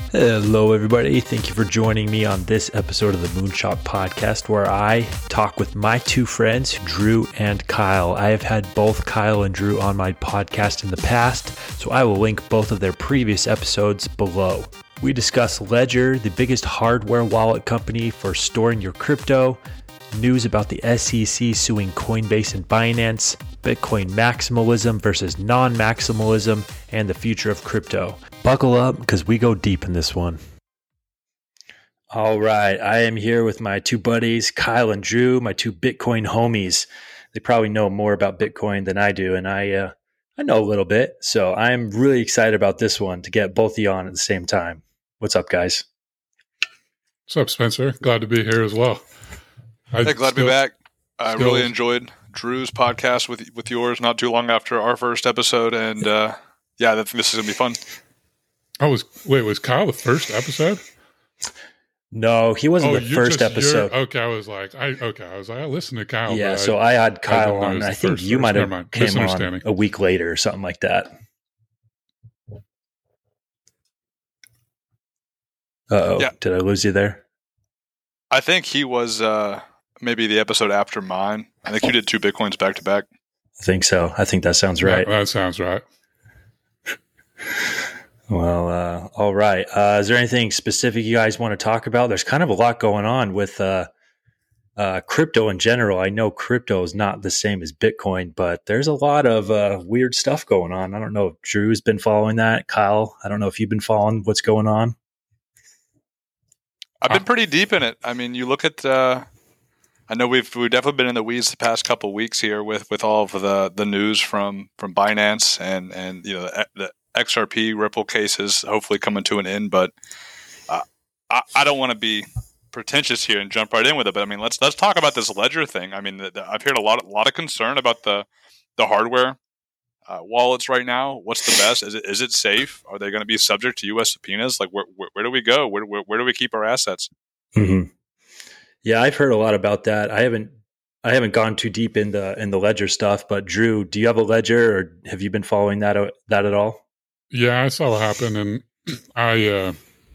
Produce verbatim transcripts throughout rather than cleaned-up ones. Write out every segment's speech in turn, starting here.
Hello, everybody. Thank you for joining me on this episode of the Moonshot Podcast, where I talk with my two friends, Drew and Kyle. I have had both Kyle and Drew on my podcast in the past, so I will link both of their previous episodes below. We discuss Ledger, the biggest hardware wallet company for storing your crypto, news about the S E C suing Coinbase and Binance, Bitcoin maximalism versus non-maximalism, and the future of crypto. Buckle up because we go deep in this one. All right, I am here with my two buddies, Kyle and Drew, my two Bitcoin homies. They probably know more about Bitcoin than I do, and I uh, I know a little bit. So I'm really excited about this one to get both of you on at the same time. What's up, guys? What's up, Spencer? Glad to be here as well. I hey, glad still, to be back. I still, really enjoyed Drew's podcast with with yours not too long after our first episode, and uh, yeah, I think this is gonna be fun. I was wait, was Kyle the first episode? No, he wasn't oh, the first just, episode. Okay, I was like, I okay, I was like, I listened to Kyle. Yeah, so I, I had Kyle I on. And I think first, you first. might have came on a week later or something like that. Uh oh, yeah. Did I lose you there? I think he was uh, maybe the episode after mine. I think you did two Bitcoins back to back. I think so. I think that sounds right. Yeah, that sounds right. Well, uh, all right. Uh, is there anything specific you guys want to talk about? There's kind of a lot going on with uh, uh, crypto in general. I know crypto is not the same as Bitcoin, but there's a lot of uh, weird stuff going on. I don't know if Drew's been following that. Kyle, I don't know if you've been following what's going on. I've been pretty deep in it. I mean, you look at, uh, I know we've we've definitely been in the weeds the past couple of weeks here with, with all of the, the news from, from Binance and, and you know the, the X R P Ripple cases hopefully coming to an end. But uh, I, I don't want to be pretentious here and jump right in with it. But I mean, let's let's talk about this Ledger thing. I mean, the, the, I've heard a lot a lot of concern about the the hardware uh, wallets right now. What's the best? Is it is it safe? Are they going to be subject to U S subpoenas? Like, where where, where do we go? Where, where where do we keep our assets? Mm-hmm. Yeah, I've heard a lot about that. I haven't I haven't gone too deep in the in the Ledger stuff. But Drew, do you have a Ledger, or have you been following that that at all? Yeah, I saw what happened, and I, uh,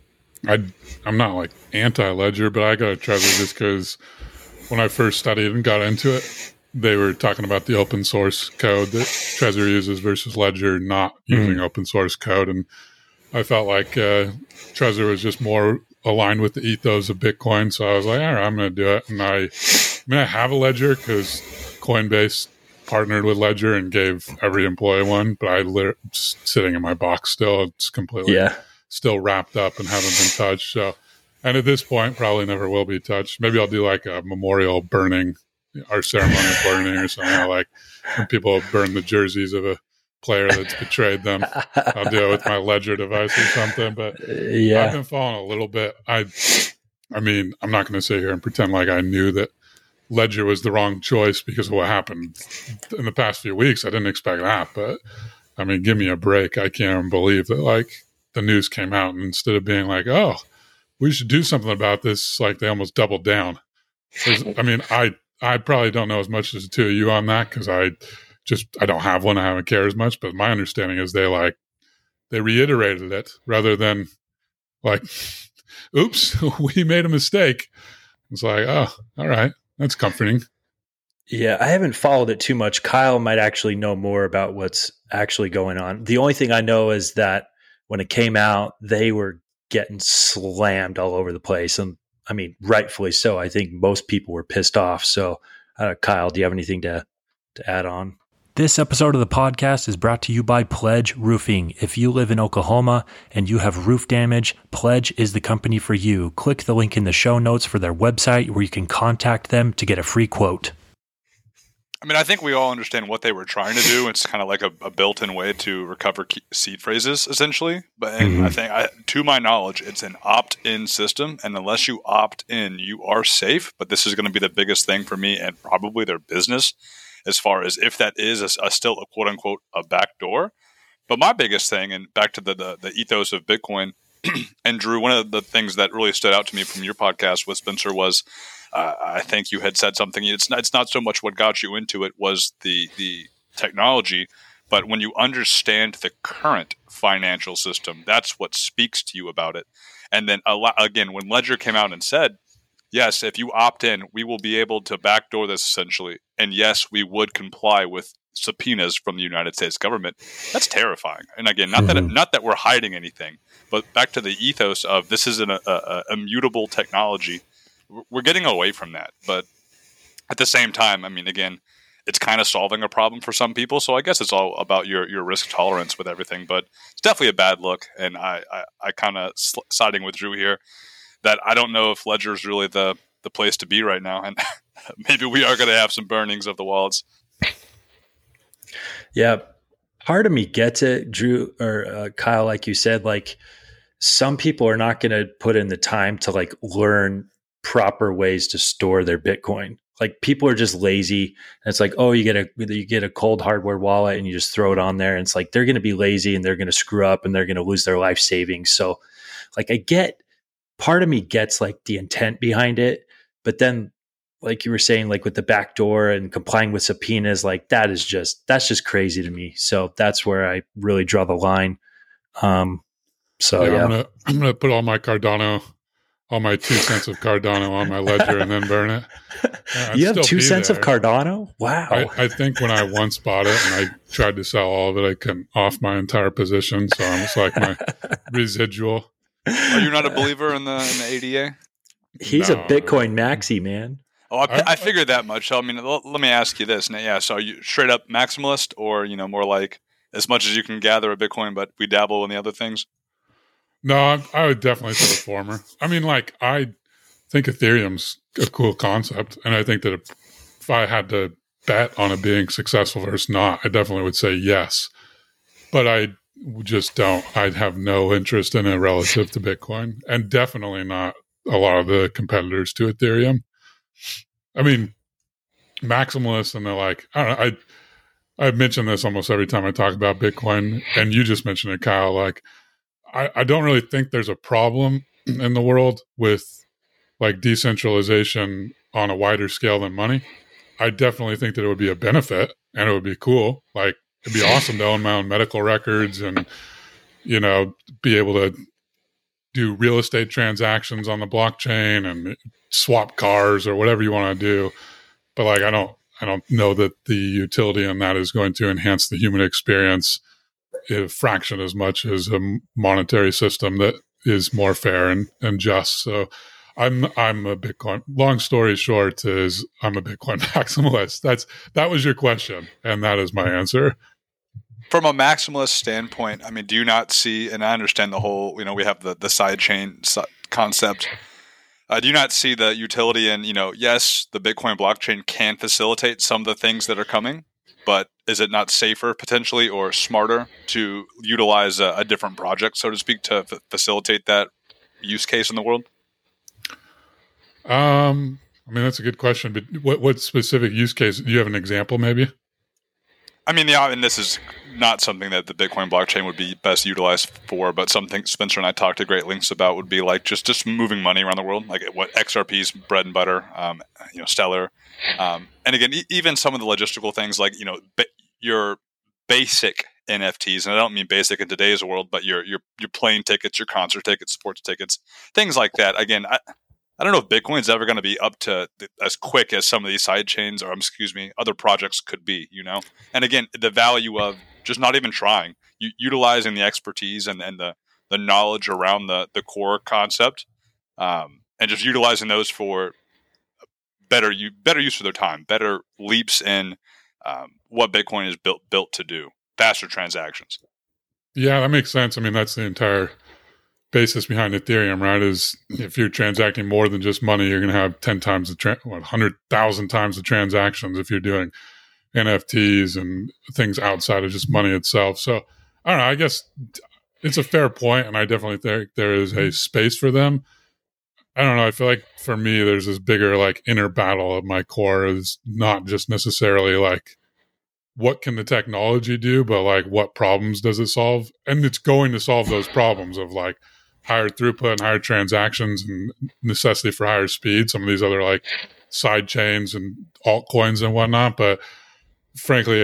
I, I'm not like anti-Ledger, but I got a Trezor just because when I first studied and got into it, they were talking about the open source code that Trezor uses versus Ledger not using mm-hmm. open source code, and I felt like uh, Trezor was just more aligned with the ethos of Bitcoin, so I was like, all right, I'm going to do it, and I, I mean, I have a Ledger because Coinbase partnered with Ledger and gave every employee one, but I lit- it's sitting in my box still. It's completely yeah. still wrapped up and haven't been touched. So, and at this point, probably never will be touched. Maybe I'll do like a memorial burning, or ceremony of burning or something. Like when people burn the jerseys of a player that's betrayed them. I'll do it with my Ledger device or something. But yeah. I've been following a little bit. I, I mean, I'm not going to sit here and pretend like I knew that Ledger was the wrong choice because of what happened in the past few weeks. I didn't expect that, but I mean, give me a break. I can't even believe that like the news came out and instead of being like, oh, we should do something about this, like they almost doubled down. I mean, I, I probably don't know as much as the two of you on that because I just, I don't have one. I haven't cared as much, but my understanding is they like, they reiterated it rather than like, oops, we made a mistake. It's like, oh, all right. That's comforting. Yeah, I haven't followed it too much. Kyle might actually know more about what's actually going on. The only thing I know is that when it came out, they were getting slammed all over the place. And I mean, rightfully so. I think most people were pissed off. So, uh, Kyle, do you have anything to, to add on? This episode of the podcast is brought to you by Pledge Roofing. If you live in Oklahoma and you have roof damage, Pledge is the company for you. Click the link in the show notes for their website where you can contact them to get a free quote. I mean, I think we all understand what they were trying to do. It's kind of like a, a built-in way to recover key seed phrases, essentially. But and mm-hmm. I think, I, to my knowledge, it's an opt-in system. And unless you opt in, you are safe. But this is going to be the biggest thing for me and probably their business, as far as if that is a, a still a quote unquote a back door. But my biggest thing, and back to the the, the ethos of Bitcoin, and Drew, one of the things that really stood out to me from your podcast with Spencer was, uh, I think you had said something. It's not, it's not so much what got you into it was the the technology, But when you understand the current financial system, that's what speaks to you about it. And then again, when Ledger came out and said, yes, if you opt in, we will be able to backdoor this essentially. And yes, we would comply with subpoenas from the United States government. That's terrifying. And again, not mm-hmm. that not that we're hiding anything, but back to the ethos of this is an a, a immutable technology. We're getting away from that. But at the same time, I mean, again, it's kind of solving a problem for some people. So I guess it's all about your, your risk tolerance with everything. But it's definitely a bad look. And I, I, I kind of sl- siding with Drew here that I don't know if Ledger is really the, the place to be right now. And maybe we are going to have some burnings of the wallets. Yeah. Part of me gets it, Drew or uh, Kyle, like you said, like some people are not going to put in the time to like learn proper ways to store their Bitcoin. Like people are just lazy. And it's like, oh, you get a you get a cold hardware wallet and you just throw it on there. And it's like they're going to be lazy and they're going to screw up and they're going to lose their life savings. So like I get, part of me gets like the intent behind it. But then like you were saying, like with the backdoor and complying with subpoenas, like that is just, that's just crazy to me. So that's where I really draw the line. Um, so yeah, yeah. I'm gonna, I'm gonna put all my Cardano all my two cents of Cardano on my ledger and then burn it. Uh, you have two cents there. of Cardano? Wow. I, I think when I once bought it and I tried to sell all of it, I couldn't off my entire position. So I'm just like my residual. Are you not a believer in the, in the A D A? He's no, a Bitcoin maxi, man. Oh, I, I figured that much. So, I mean, l- let me ask you this. Now, yeah, so are you straight up maximalist or, you know, more like as much as you can gather a Bitcoin, but we dabble in the other things? No, I, I would definitely say the former. I mean, like, I think Ethereum's a cool concept. And I think that if, if I had to bet on it being successful versus not, I definitely would say yes. But I just don't. I'd have no interest in it relative to Bitcoin. And definitely not a lot of the competitors to Ethereum. I mean, maximalists, and they're like, I don't know, I, I mention this almost every time I talk about Bitcoin. And you just mentioned it, Kyle, like, I, I don't really think there's a problem in the world with like decentralization on a wider scale than money. I definitely think that it would be a benefit and it would be cool. Like it'd be awesome to own my own medical records and, you know, be able to do real estate transactions on the blockchain and swap cars or whatever you want to do. But like, I don't, I don't know that the utility in that is going to enhance the human experience a fraction as much as a monetary system that is more fair and, and just. So I'm I'm a Bitcoin. Long story short is I'm a Bitcoin maximalist. That's that was your question, and that is my answer. From a maximalist standpoint, I mean, do you not see? And I understand the whole. You know, we have the the side chain concept. Uh, do you not see the utility in? You know, yes, the Bitcoin blockchain can facilitate some of the things that are coming. But is it not safer potentially or smarter to utilize a, a different project, so to speak, to f- facilitate that use case in the world? Um, I mean, that's a good question. But what, what specific use case? Do you have an example maybe? I mean, yeah, and this is not something that the Bitcoin blockchain would be best utilized for, but something Spencer and I talked to great lengths about would be like just, just moving money around the world, like what X R P's bread and butter, um, you know, Stellar. Um, and again, e- even some of the logistical things like, you know, ba- your basic N F Ts, and I don't mean basic in today's world, but your your your plane tickets, your concert tickets, sports tickets, things like that. Again, I, I don't know if Bitcoin's ever going to be up to th- as quick as some of these side chains or, um, excuse me, other projects could be, you know? And again, the value of just not even trying, u- utilizing the expertise and, and the, the knowledge around the, the core concept, um, and just utilizing those for better u- better use of their time, better leaps in um, what Bitcoin is built built to do, faster transactions. Yeah, that makes sense. I mean, that's the entire basis behind Ethereum, right? Is if you're transacting more than just money, you're going to have ten times the, tra- one hundred thousand times the transactions if you're doing N F Ts and things outside of just money itself. So I don't know, I guess it's a fair point, and I definitely think there is a space for them. I don't know. I feel like for me, there's this bigger like inner battle of my core is not just necessarily like, what can the technology do, but like what problems does it solve? And it's going to solve those problems of like higher throughput and higher transactions and necessity for higher speed, some of these other like side chains and altcoins and whatnot. But frankly,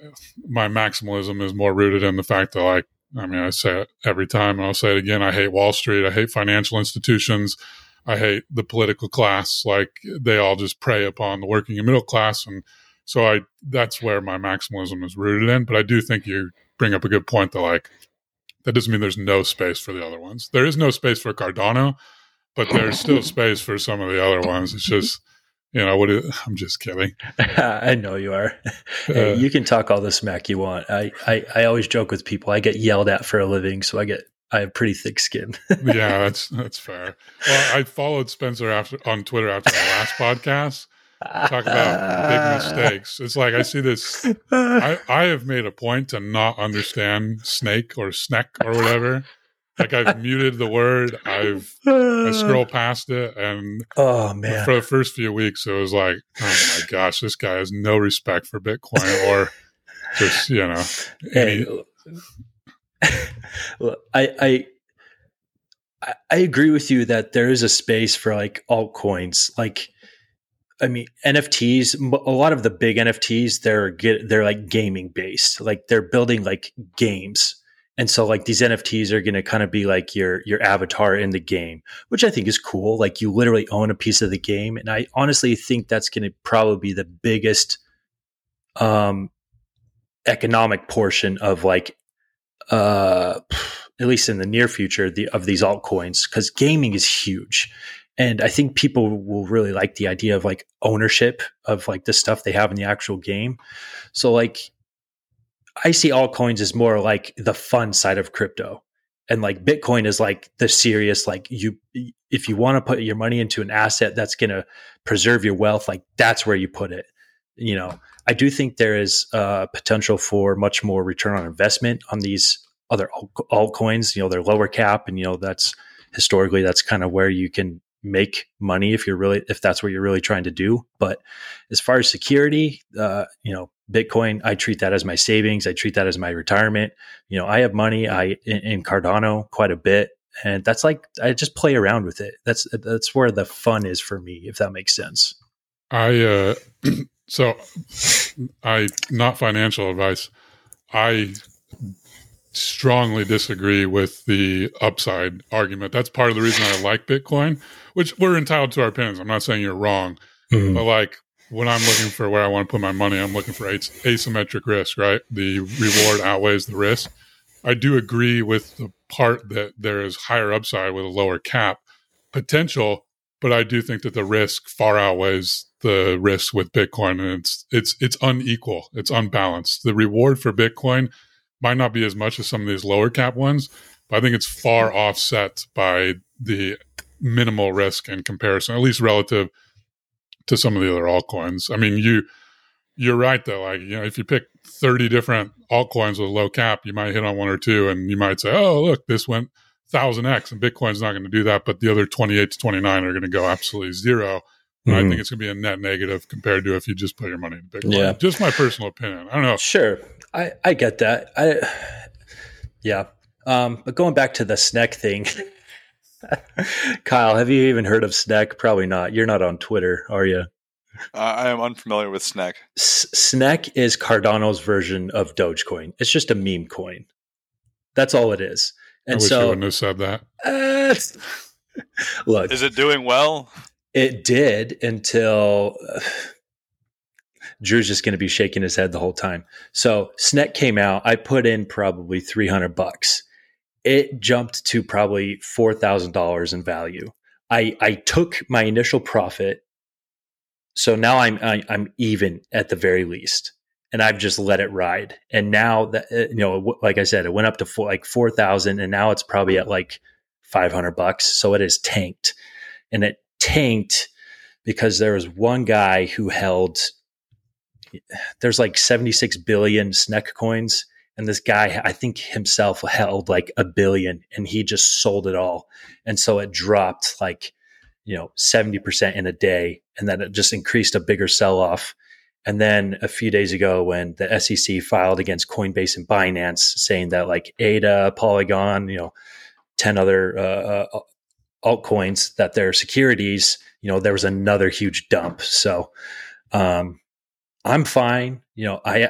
my maximalism is more rooted in the fact that, like, I mean, I say it every time, and I'll say it again. I hate Wall Street. I hate financial institutions. I hate the political class. Like, they all just prey upon the working and middle class. And so I, that's where my maximalism is rooted in. But I do think you bring up a good point that, like, that doesn't mean there's no space for the other ones. There is no space for Cardano, but there's still space for some of the other ones. It's just, you know, what is, I'm just kidding. I know you are. Hey, Uh, you can talk all the smack you want. I, I, I always joke with people. I get yelled at for a living, so I get I have pretty thick skin. yeah, that's that's fair. Well, I followed Spencer after on Twitter after the last podcast. Talk about big mistakes. It's like I see this. I, I have made a point to not understand snake or sneck or whatever. Like, I've muted the word. I've I scroll past it, and Oh man! for the first few weeks, it was like, oh my gosh, this guy has no respect for Bitcoin, or just, you know. Hey, Any, look, I, I I agree with you that there is a space for like altcoins. Like, I mean, N F Ts. A lot of the big N F Ts, they're get they're like gaming based. Like, they're building like games. And so, like, these N F Ts are going to kind of be like your your avatar in the game, which I think is cool. Like, you literally own a piece of the game, and I honestly think that's going to probably be the biggest um, economic portion of, like, uh, at least in the near future, the of these altcoins, because gaming is huge, and I think people will really like the idea of like ownership of like the stuff they have in the actual game. So, like, I see altcoins as more like the fun side of crypto, and like Bitcoin is like the serious, like, you, if you want to put your money into an asset that's going to preserve your wealth, like, that's where you put it. You know, I do think there is uh, potential for much more return on investment on these other altcoins. You know, they're lower cap, and, you know, that's historically, that's kind of where you can make money if you're really, if that's what you're really trying to do. But as far as security, uh, you know, Bitcoin, I treat that as my savings. I treat that as my retirement. You know, I have money I in, in Cardano quite a bit, and that's like, I just play around with it. That's that's where the fun is for me, if that makes sense. I uh, so I not financial advice. I strongly disagree with the upside argument. That's part of the reason I like Bitcoin, which we're entitled to our opinions. I'm not saying you're wrong, mm-hmm. but like, when I'm looking for where I want to put my money, I'm looking for as- asymmetric risk, right? The reward outweighs the risk. I do agree with the part that there is higher upside with a lower cap potential, but I do think that the risk far outweighs the risk with Bitcoin, and it's it's it's unequal. It's unbalanced. The reward for Bitcoin might not be as much as some of these lower cap ones, but I think it's far offset by the minimal risk in comparison, at least relative to some of the other altcoins. I mean, you, you're right though. Like, you know, if you pick thirty different altcoins with low cap, you might hit on one or two, and you might say, oh, look, this went one thousand X, and Bitcoin's not going to do that, but the other twenty-eight to twenty-nine are going to go absolutely zero. And mm-hmm. I think it's going to be a net negative compared to if you just put your money in Bitcoin. Yeah. Just my personal opinion. I don't know. Sure. I, I get that. I, yeah. Um, but going back to the S N E C thing, Kyle, have you even heard of S N E C? Probably not. You're not on Twitter, are you? Uh, I am unfamiliar with S N E C. S- S N E C is Cardano's version of Dogecoin. It's just a meme coin. That's all it is. And I wish so, you wouldn't have said that. Uh, look, is it doing well? It did until uh, Drew's just going to be shaking his head the whole time. So S N E C came out. I put in probably three hundred bucks. It jumped to probably four thousand dollars in value. I, I took my initial profit. So now I'm, I, I'm even at the very least, and I've just let it ride. And now that, you know, like I said, it went up to four, like four thousand, and now it's probably at like five hundred bucks. So it is tanked, and it tanked because there was one guy who held, there's like seventy-six billion S N E C coins. And this guy, I think himself held like a billion, and he just sold it all. And so it dropped like, you know, seventy percent in a day. And then it just increased a bigger sell off. And then a few days ago, when the S E C filed against Coinbase and Binance saying that like A D A, Polygon, you know, ten other uh, altcoins, that they're securities, you know, there was another huge dump. So um, I'm fine. You know, I,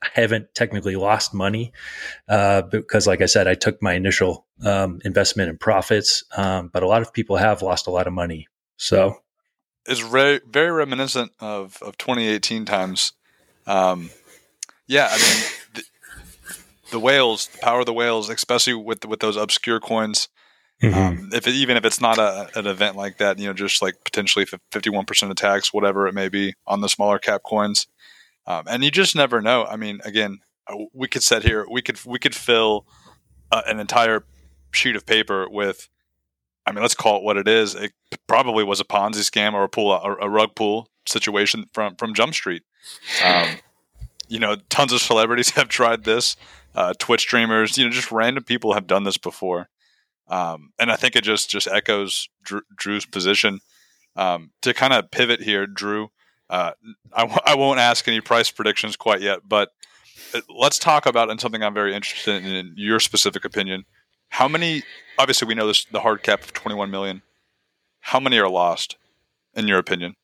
I haven't technically lost money uh, because, like I said, I took my initial um, investment in profits, um, but a lot of people have lost a lot of money. So it's very, very reminiscent of, of twenty eighteen times. Um, yeah, I mean, the, the whales, the power of the whales, especially with with those obscure coins. Mm-hmm. Um, if it, even if it's not a, an event like that, you know, just like potentially fifty-one percent of tax, whatever it may be on the smaller cap coins. Um, and you just never know. I mean, again, we could sit here, we could, we could fill uh, an entire sheet of paper with, I mean, let's call it what it is. It probably was a Ponzi scam or a pool, or a rug pool situation from, from Jump Street. Um, you know, tons of celebrities have tried this, uh, Twitch streamers, you know, just random people have done this before. Um, and I think it just, just echoes Drew, Drew's position. Um, to kind of pivot here, Drew, uh, I, w- I won't ask any price predictions quite yet, but let's talk about, and something I'm very interested in, in your specific opinion. How many, obviously we know this, the hard cap of twenty-one million. How many are lost in your opinion?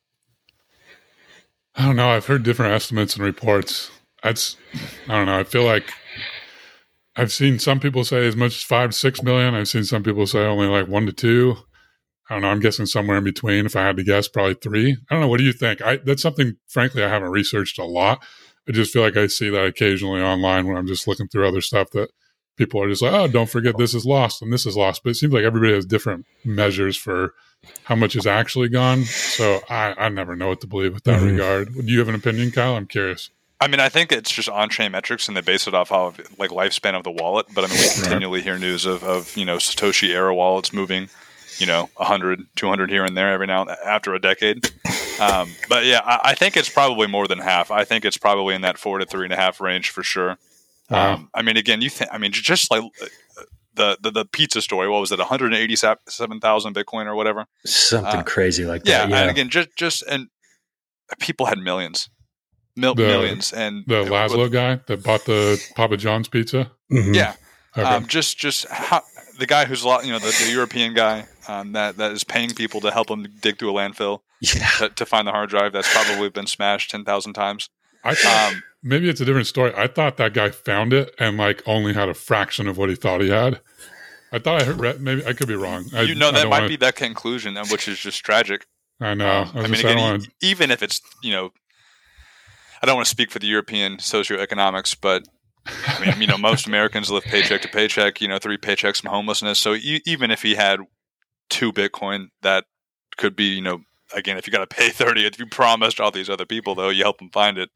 I don't know. I've heard different estimates and reports. That's, I don't know. I feel like I've seen some people say as much as five, six million. I've seen some people say only like one to two. I don't know. I'm guessing somewhere in between. If I had to guess, probably three. I don't know. What do you think? I, that's something, frankly, I haven't researched a lot. I just feel like I see that occasionally online when I'm just looking through other stuff that people are just like, oh, don't forget this is lost and this is lost. But it seems like everybody has different measures for how much is actually gone. So I, I never know what to believe with that mm-hmm. regard. Do you have an opinion, Kyle? I'm curious. I mean, I think it's just on-chain metrics, and they base it off of like lifespan of the wallet. But I mean, we continually hear news of, of you know, Satoshi era wallets moving, you know, one hundred, two hundred here and there every now after a decade. Um, but yeah, I, I think it's probably more than half. I think it's probably in that four to three and a half range for sure. Wow. Um, I mean, again, you think, I mean, just like the, the, the pizza story, what was it? one hundred eighty-seven thousand Bitcoin or whatever. Something uh, crazy like yeah, that. Yeah. And again, just, just, and people had millions, mil- the, millions. And the Laszlo with, guy that bought the Papa John's pizza. Mm-hmm. Yeah. Okay. Um, just, just how, the guy who's, you know, the, the European guy um, that, that is paying people to help him dig through a landfill yeah. to, to find the hard drive that's probably been smashed ten thousand times. I thought, um, maybe it's a different story. I thought that guy found it and like only had a fraction of what he thought he had. I thought I heard, maybe I could be wrong. I, you know, that might wanna, be that conclusion, which is just tragic. I know. Um, I, I mean, just, again, I wanna, even if it's, you know, I don't want to speak for the European socioeconomics, but I mean, you know, most Americans live paycheck to paycheck, you know, three paychecks from homelessness. So e- even if he had two Bitcoin, that could be, you know, again, if you got to pay thirty, if you promised all these other people, though, you help them find it.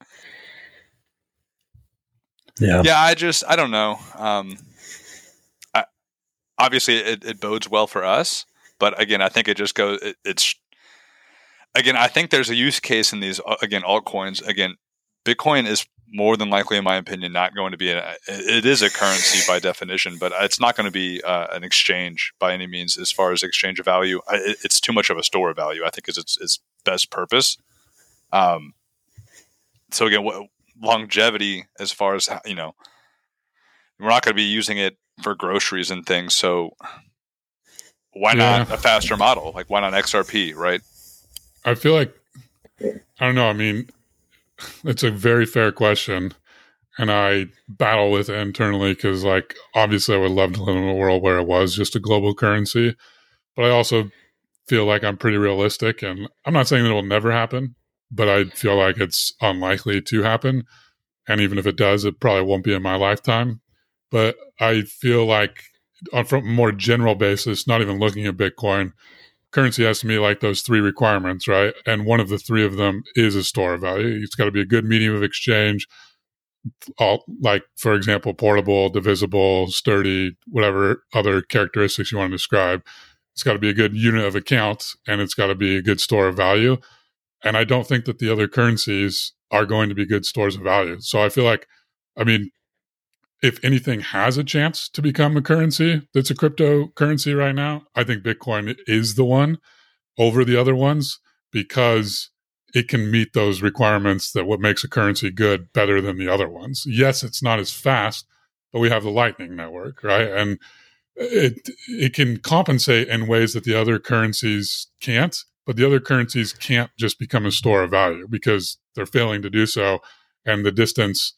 Yeah. Yeah. I just, I don't know. Um, I, obviously it, it bodes well for us, but again, I think it just goes, it, it's, again, I think there's a use case in these, again, altcoins. Again, Bitcoin is more than likely, in my opinion, not going to be a, it is a currency by definition, but it's not going to be uh, an exchange by any means as far as exchange of value. I, it's too much of a store of value, I think, is its, its best purpose. Um, so again, what, longevity as far as, you know, we're not going to be using it for groceries and things. So why yeah. not a faster model? Like why not X R P, right? I feel like, I don't know. I mean, it's a very fair question, and I battle with it internally because, like, obviously I would love to live in a world where it was just a global currency, but I also feel like I'm pretty realistic, and I'm not saying that it will never happen, but I feel like it's unlikely to happen, and even if it does, it probably won't be in my lifetime. But I feel like, on from a more general basis, not even looking at Bitcoin, currency has to meet like those three requirements, right? And one of the three of them is a store of value. It's got to be a good medium of exchange, all, like, for example, portable, divisible, sturdy, whatever other characteristics you want to describe. It's got to be a good unit of account, and it's got to be a good store of value. And I don't think that the other currencies are going to be good stores of value. So I feel like, I mean, if anything has a chance to become a currency that's a cryptocurrency right now, I think Bitcoin is the one over the other ones because it can meet those requirements that what makes a currency good better than the other ones. Yes, it's not as fast, but we have the Lightning Network, right? And it it can compensate in ways that the other currencies can't, but the other currencies can't just become a store of value because they're failing to do so. And the distance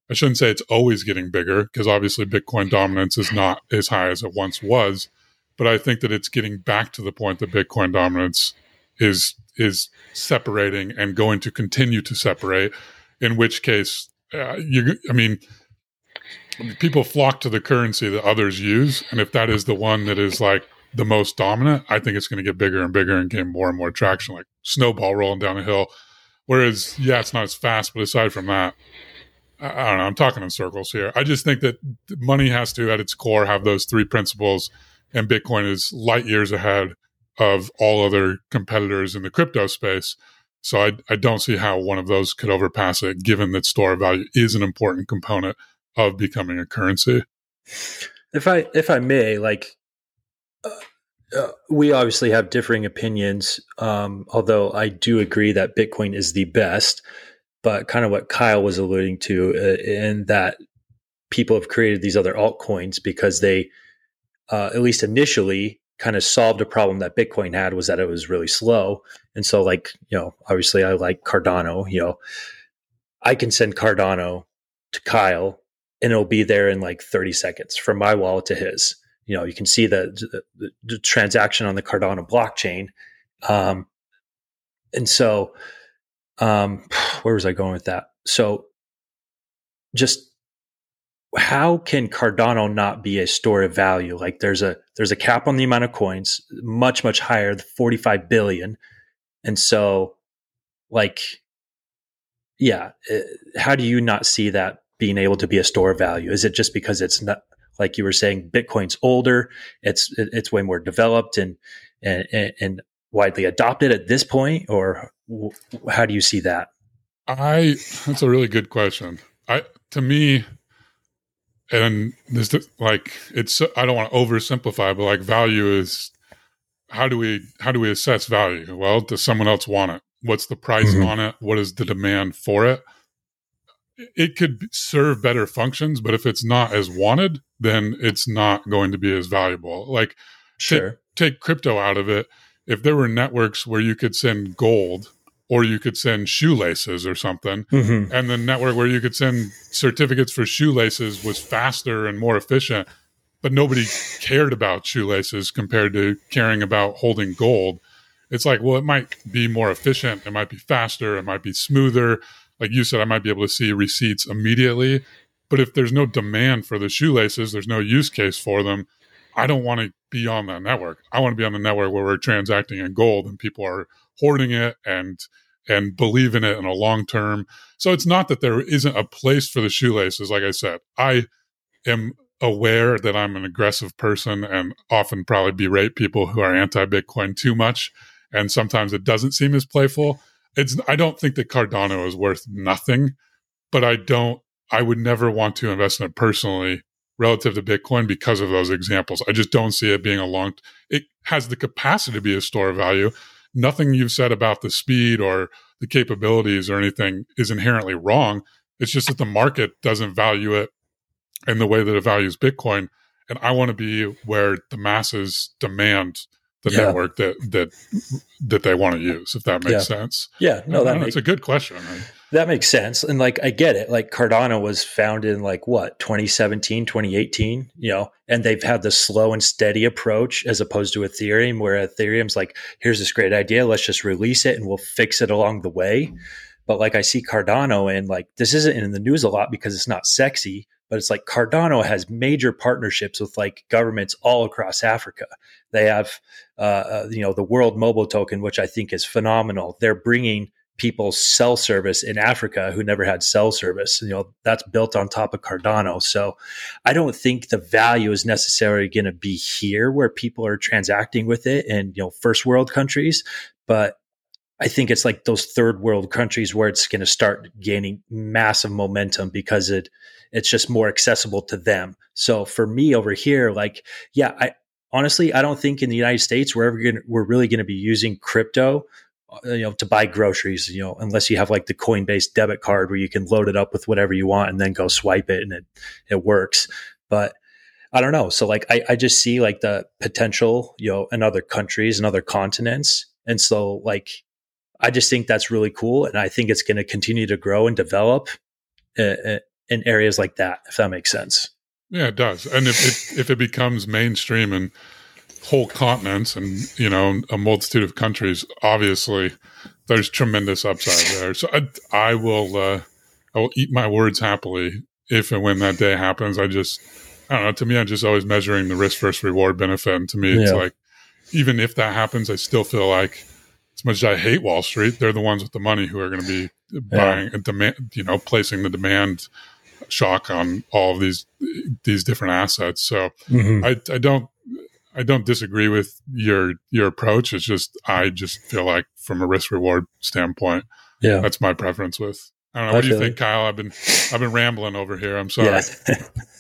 I shouldn't say it's always getting bigger, because obviously Bitcoin dominance is not as high as it once was. But I think that it's getting back to the point that Bitcoin dominance is is separating and going to continue to separate. In which case, uh, you, I mean, people flock to the currency that others use, and if that is the one that is like the most dominant, I think it's going to get bigger and bigger and gain more and more traction, like snowball rolling down a hill. Whereas, yeah, it's not as fast, but aside from that, I, I don't know. I'm talking in circles here. I just think that money has to, at its core, have those three principles. And Bitcoin is light years ahead of all other competitors in the crypto space. So I, I don't see how one of those could overpass it, given that store of value is an important component of becoming a currency. If I if I may, like, uh, uh, we obviously have differing opinions, um, although I do agree that Bitcoin is the best. But kind of what Kyle was alluding to, uh, in that people have created these other altcoins because they, Uh, at least initially, kind of solved a problem that Bitcoin had, was that it was really slow. And so, like, you know, obviously I like Cardano. You know, I can send Cardano to Kyle and it'll be there in like thirty seconds from my wallet to his. You know, you can see the, the, the transaction on the Cardano blockchain. Um, and so, um, where was I going with that? So just, how can Cardano not be a store of value? Like, there's a there's a cap on the amount of coins, much much higher, forty-five billion, and so, like, yeah, how do you not see that being able to be a store of value? Is it just because it's not, like you were saying, Bitcoin's older, it's it's way more developed and and and widely adopted at this point, or how do you see that? I that's a really good question. I to me. And this, like, it's, I don't want to oversimplify, but like, value is, how do we, how do we assess value? Well, does someone else want it? What's the price mm-hmm. on it? What is the demand for it? It could serve better functions, but if it's not as wanted, then it's not going to be as valuable. Like, sure. take, take crypto out of it. If there were networks where you could send gold, or you could send shoelaces or something, mm-hmm. and the network where you could send certificates for shoelaces was faster and more efficient, but nobody cared about shoelaces compared to caring about holding gold. It's like, well, it might be more efficient, it might be faster, it might be smoother. Like you said, I might be able to see receipts immediately, but if there's no demand for the shoelaces, there's no use case for them, I don't want to be on that network. I want to be on the network where we're transacting in gold and people are hoarding it and and believe in it in a long term. So it's not that there isn't a place for the shoelaces. Like I said, I am aware that I'm an aggressive person and often probably berate people who are anti-Bitcoin too much. And sometimes it doesn't seem as playful. It's I don't think that Cardano is worth nothing, but I don't, I would never want to invest in it personally relative to Bitcoin because of those examples. I just don't see it being a long, it has the capacity to be a store of value. Nothing you've said about the speed or the capabilities or anything is inherently wrong. It's just that the market doesn't value it in the way that it values Bitcoin. And I want to be where the masses demand the yeah. network that that that they want to use, if that makes yeah. sense. Yeah, no, that know, makes, it's a good question. That makes sense. And like, I get it. Like, Cardano was founded in like what, twenty seventeen, twenty eighteen, you know, and they've had the slow and steady approach as opposed to Ethereum, where Ethereum's like, here's this great idea, let's just release it and we'll fix it along the way. But like, I see Cardano, and like, this isn't in the news a lot because it's not sexy, but it's like Cardano has major partnerships with like governments all across Africa. They have, uh, you know, the World Mobile Token, which I think is phenomenal. They're bringing people cell service in Africa who never had cell service. You know, that's built on top of Cardano. So I don't think the value is necessarily going to be here where people are transacting with it in, you know, first world countries, but I think it's like those third world countries where it's going to start gaining massive momentum because it it's just more accessible to them. So for me over here, like, yeah, I honestly, I don't think in the United States we're ever going we're really going to be using crypto, you know, to buy groceries, you know, unless you have like the Coinbase debit card where you can load it up with whatever you want and then go swipe it and it, it works. But I don't know. So like, I, I just see like the potential, you know, in other countries and other continents. And so like, I just think that's really cool. And I think it's going to continue to grow and develop. Uh, in areas like that, if that makes sense. Yeah, it does. And if it, if it becomes mainstream in whole continents and, you know, a multitude of countries, obviously there's tremendous upside there. So I, I will, uh, I will eat my words happily if and when that day happens. I just, I don't know. To me, I'm just always measuring the risk versus reward benefit. And to me, it's Yeah. like, even if that happens, I still feel like, as much as I hate Wall Street, they're the ones with the money who are going to be buying and demand, you know, placing the demand shock on all of these these different assets. So Mm-hmm. I, I don't I don't disagree with your your approach. It's just I just feel like from a risk reward standpoint, Yeah. that's my preference with. I don't know. I What do you feel think, it. Kyle? I've been I've been rambling over here. I'm sorry. Yeah.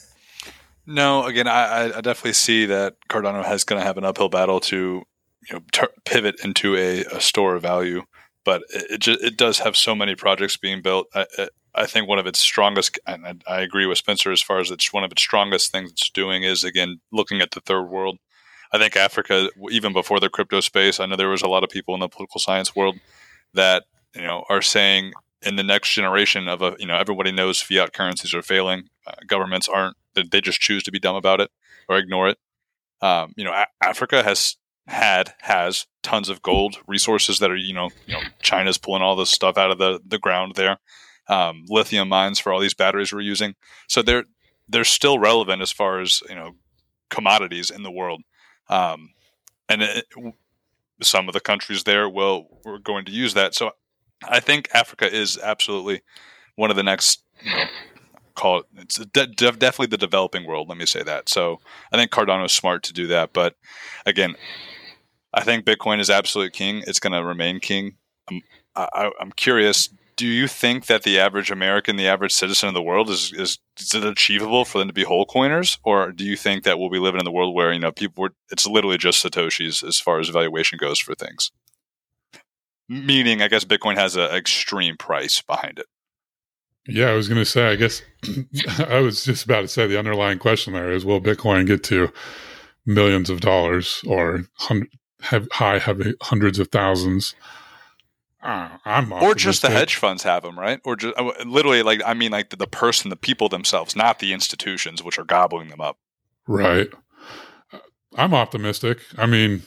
No, again, I, I definitely see that Cardano has going to have an uphill battle to, you know, ter- pivot into a, a store of value, but it it, just, it does have so many projects being built. I, I think one of its strongest, and I, I agree with Spencer as far as it's one of its strongest things it's doing is, again, looking at the third world. I think Africa, even before the crypto space, I know there was a lot of people in the political science world that, you know, are saying in the next generation of a, you know, everybody knows fiat currencies are failing. Uh, governments aren't, they just choose to be dumb about it or ignore it. Um, you know, a- Africa has had, has tons of gold resources that are, you know, you know, China's pulling all this stuff out of the, the ground there. Um, lithium mines for all these batteries we're using. So they're, they're still relevant as far as, you know, commodities in the world. Um, and it, some of the countries there will, we're going to use that. So I think Africa is absolutely one of the next, you know, call it, it's de- de- definitely the developing world. Let me say that. So I think Cardano is smart to do that. But again, I think Bitcoin is absolute king. It's going to remain king. I'm, I, I'm curious. Do you think that the average American, the average citizen of the world is, is, is it achievable for them to be whole coiners? Or do you think that we'll be living in the world where, you know, people were, it's literally just Satoshis as far as valuation goes for things? Meaning, I guess Bitcoin has an extreme price behind it. Yeah, I was going to say, I guess I was just about to say the underlying question there is, will Bitcoin get to millions of dollars or hundred, have high, heavy hundreds of thousands? Uh, I'm or just the optimistic. hedge funds have them, right? Or just uh, literally, like, I mean, like the, the person, the people themselves, not the institutions which are gobbling them up. Right. I'm optimistic. I mean,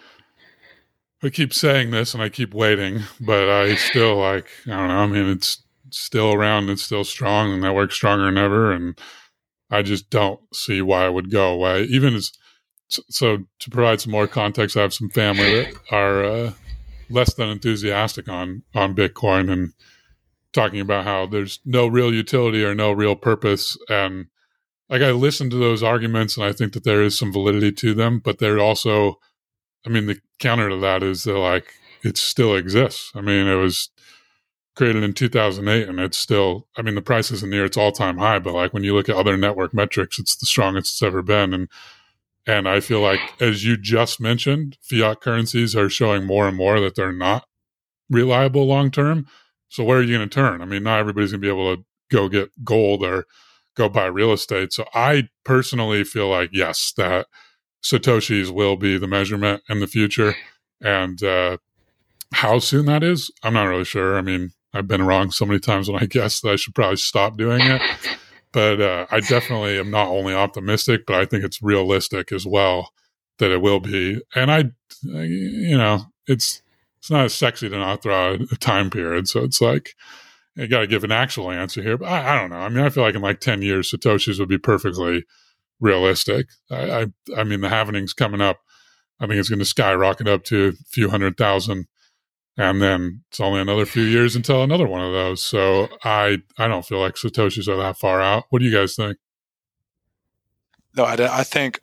I keep saying this and I keep waiting, but I still like, I don't know. I mean, it's still around. It's still strong. The network's stronger than ever. And I just don't see why it would go away. Even as, so to provide some more context, I have some family that are uh, less than enthusiastic on, on Bitcoin and talking about how there's no real utility or no real purpose. And like, I listen to those arguments and I think that there is some validity to them, but they're also, I mean, the counter to that is that, like, it still exists. I mean, it was created in two thousand eight and it's still, I mean, the price isn't near its all-time high, but like when you look at other network metrics, it's the strongest it's ever been. And, and I feel like, as you just mentioned, fiat currencies are showing more and more that they're not reliable long-term. So where are you going to turn? I mean, not everybody's going to be able to go get gold or go buy real estate. So I personally feel like, yes, that Satoshis will be the measurement in the future. And uh, how soon that is, I'm not really sure. I mean, I've been wrong so many times when I guess that I should probably stop doing it. But uh, I definitely am not only optimistic, but I think it's realistic as well that it will be. And I, you know, it's it's not as sexy to not throw out a time period. So it's like, you got to give an actual answer here. But I, I don't know. I mean, I feel like in like ten years, Satoshis would be perfectly realistic. I, I, I mean, the halvening's coming up. I think it's going to skyrocket up to a few hundred thousand. And then it's only another few years until another one of those. So I I don't feel like Satoshis are that far out. What do you guys think? No, I, I think,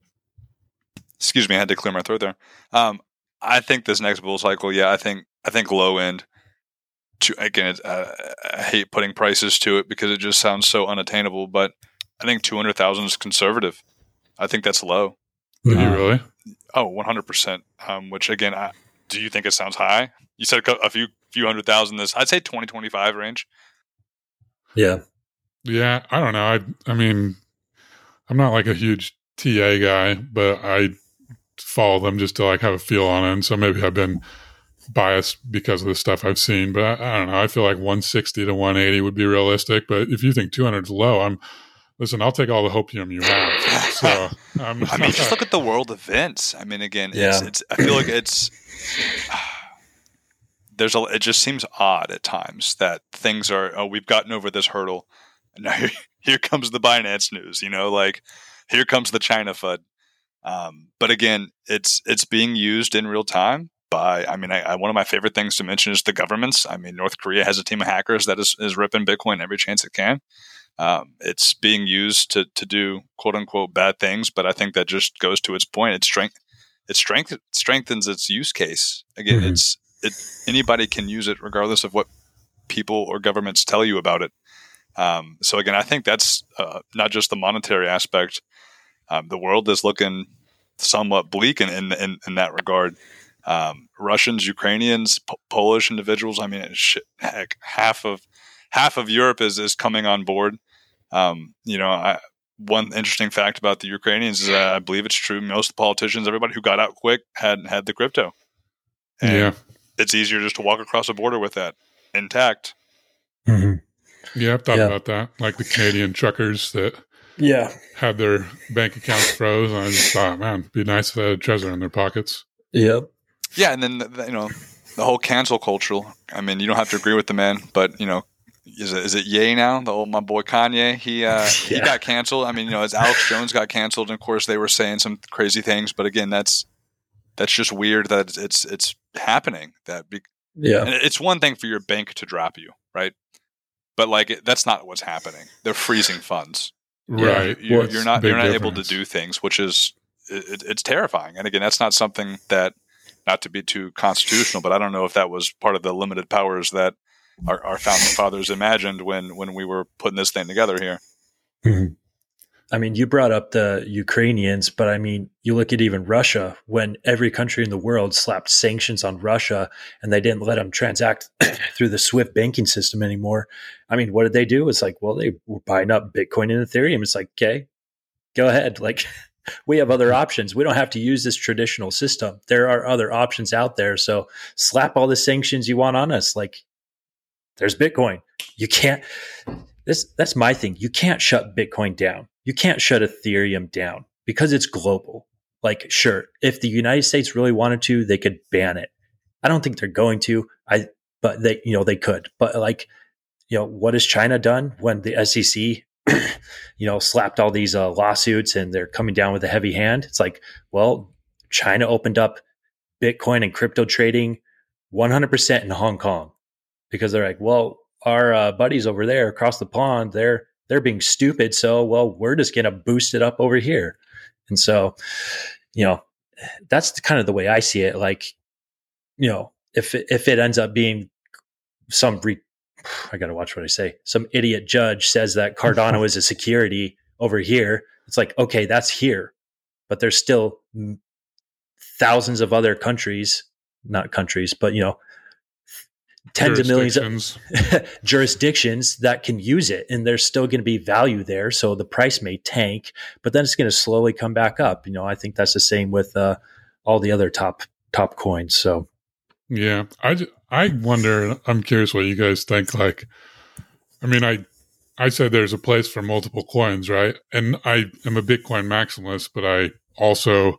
excuse me, I had to clear my throat there. Um, I think this next bull cycle, yeah, I think I think low end. To, again, it, uh, I hate putting prices to it because it just sounds so unattainable. But I think two hundred thousand is conservative. I think that's low. Do um, you really? Oh, one hundred percent. Um, which again, I, do you think it sounds high? You said a few few hundred thousand. This, I'd say twenty twenty-five range. Yeah. Yeah, I don't know. I I mean, I'm not like a huge T A guy, but I follow them just to like have a feel on it. And so maybe I've been biased because of the stuff I've seen, but I, I don't know. I feel like one sixty to one eighty would be realistic. But if you think two hundred is low, I'm listen. I'll take all the hopium you have. So um, I mean, just look at the world events. I mean, again, Yeah. it's, it's. I feel like it's. There's a. It just seems odd at times that things are. Oh, we've gotten over this hurdle. And now here, here comes the Binance news. You know, like here comes the China FUD. Um, but again, it's it's being used in real time by. I mean, I, I, one of my favorite things to mention is the governments. I mean, North Korea has a team of hackers that is, is ripping Bitcoin every chance it can. Um, it's being used to to do quote unquote bad things, but I think that just goes to its point. It strength it strength strengthens its use case. Again, Mhm. it's it anybody can use it regardless of what people or governments tell you about it. Um, so again, I think that's uh, not just the monetary aspect. Um, the world is looking somewhat bleak in in, in, in that regard. Um, Russians, Ukrainians, P- Polish individuals. I mean, shit, heck, half of half of Europe is, is coming on board. Um, you know, I, one interesting fact about the Ukrainians is that I believe it's true. Most of the politicians, everybody who got out quick, had had the crypto. And yeah, it's easier just to walk across the border with that intact. Mhm. yeah, I've thought Yeah. about that. Like the Canadian truckers that Yeah. had their bank accounts froze, and I just thought, man, it'd be nice if they had treasure in their pockets. Yep. Yeah, and then the, you know the whole cancel culture. I mean, you don't have to agree with the man, but you know, is it is it Ye now? The old my boy Kanye. He uh, he Yeah. got canceled. I mean, you know, as Alex Jones got canceled, and of course they were saying some crazy things. But again, that's that's just weird that it's it's, it's happening. That be, Yeah. and it's one thing for your bank to drop you, right? But like it, that's not what's happening. They're freezing funds. Right. You're, Well, you're not big you're not able to difference. do things, which is it, it's terrifying. And again, that's not something that, not to be too constitutional, but I don't know if that was part of the limited powers that our, our founding fathers imagined when when we were putting this thing together here. Mhm. I mean, you brought up the Ukrainians, but I mean, you look at even Russia, when every country in the world slapped sanctions on Russia and they didn't let them transact through the SWIFT banking system anymore. I mean, what did they do? It's like, well, they were buying up Bitcoin and Ethereum. It's like, okay, go ahead. Like, we have other options. We don't have to use this traditional system. There are other options out there. So slap all the sanctions you want on us. Like, there's Bitcoin. You can't. This that's my thing. You can't shut Bitcoin down. You can't shut Ethereum down because it's global. Like, sure, if the United States really wanted to, they could ban it. I don't think they're going to. I but they you know they could. But like, you know, what has China done when the S E C you know slapped all these uh, lawsuits and they're coming down with a heavy hand? It's like, well, China opened up Bitcoin and crypto trading one hundred percent in Hong Kong because they're like, well, our uh, buddies over there across the pond, they're they're being stupid. So, well, we're just going to boost it up over here. And so, you know, that's the, kind of the way I see it. Like, you know, if it, if it ends up being some, re- I got to watch what I say. Some idiot judge says that Cardano is a security over here. It's like, okay, that's here, but there's still thousands of other countries, not countries, but, you know, tens of millions of jurisdictions that can use it, and there's still going to be value there. So the price may tank, but then it's going to slowly come back up. You know, I think that's the same with uh, all the other top top coins. So yeah, I, I wonder. I'm curious what you guys think. Like, I mean, I I said there's a place for multiple coins, right? And I am a Bitcoin maximalist, but I also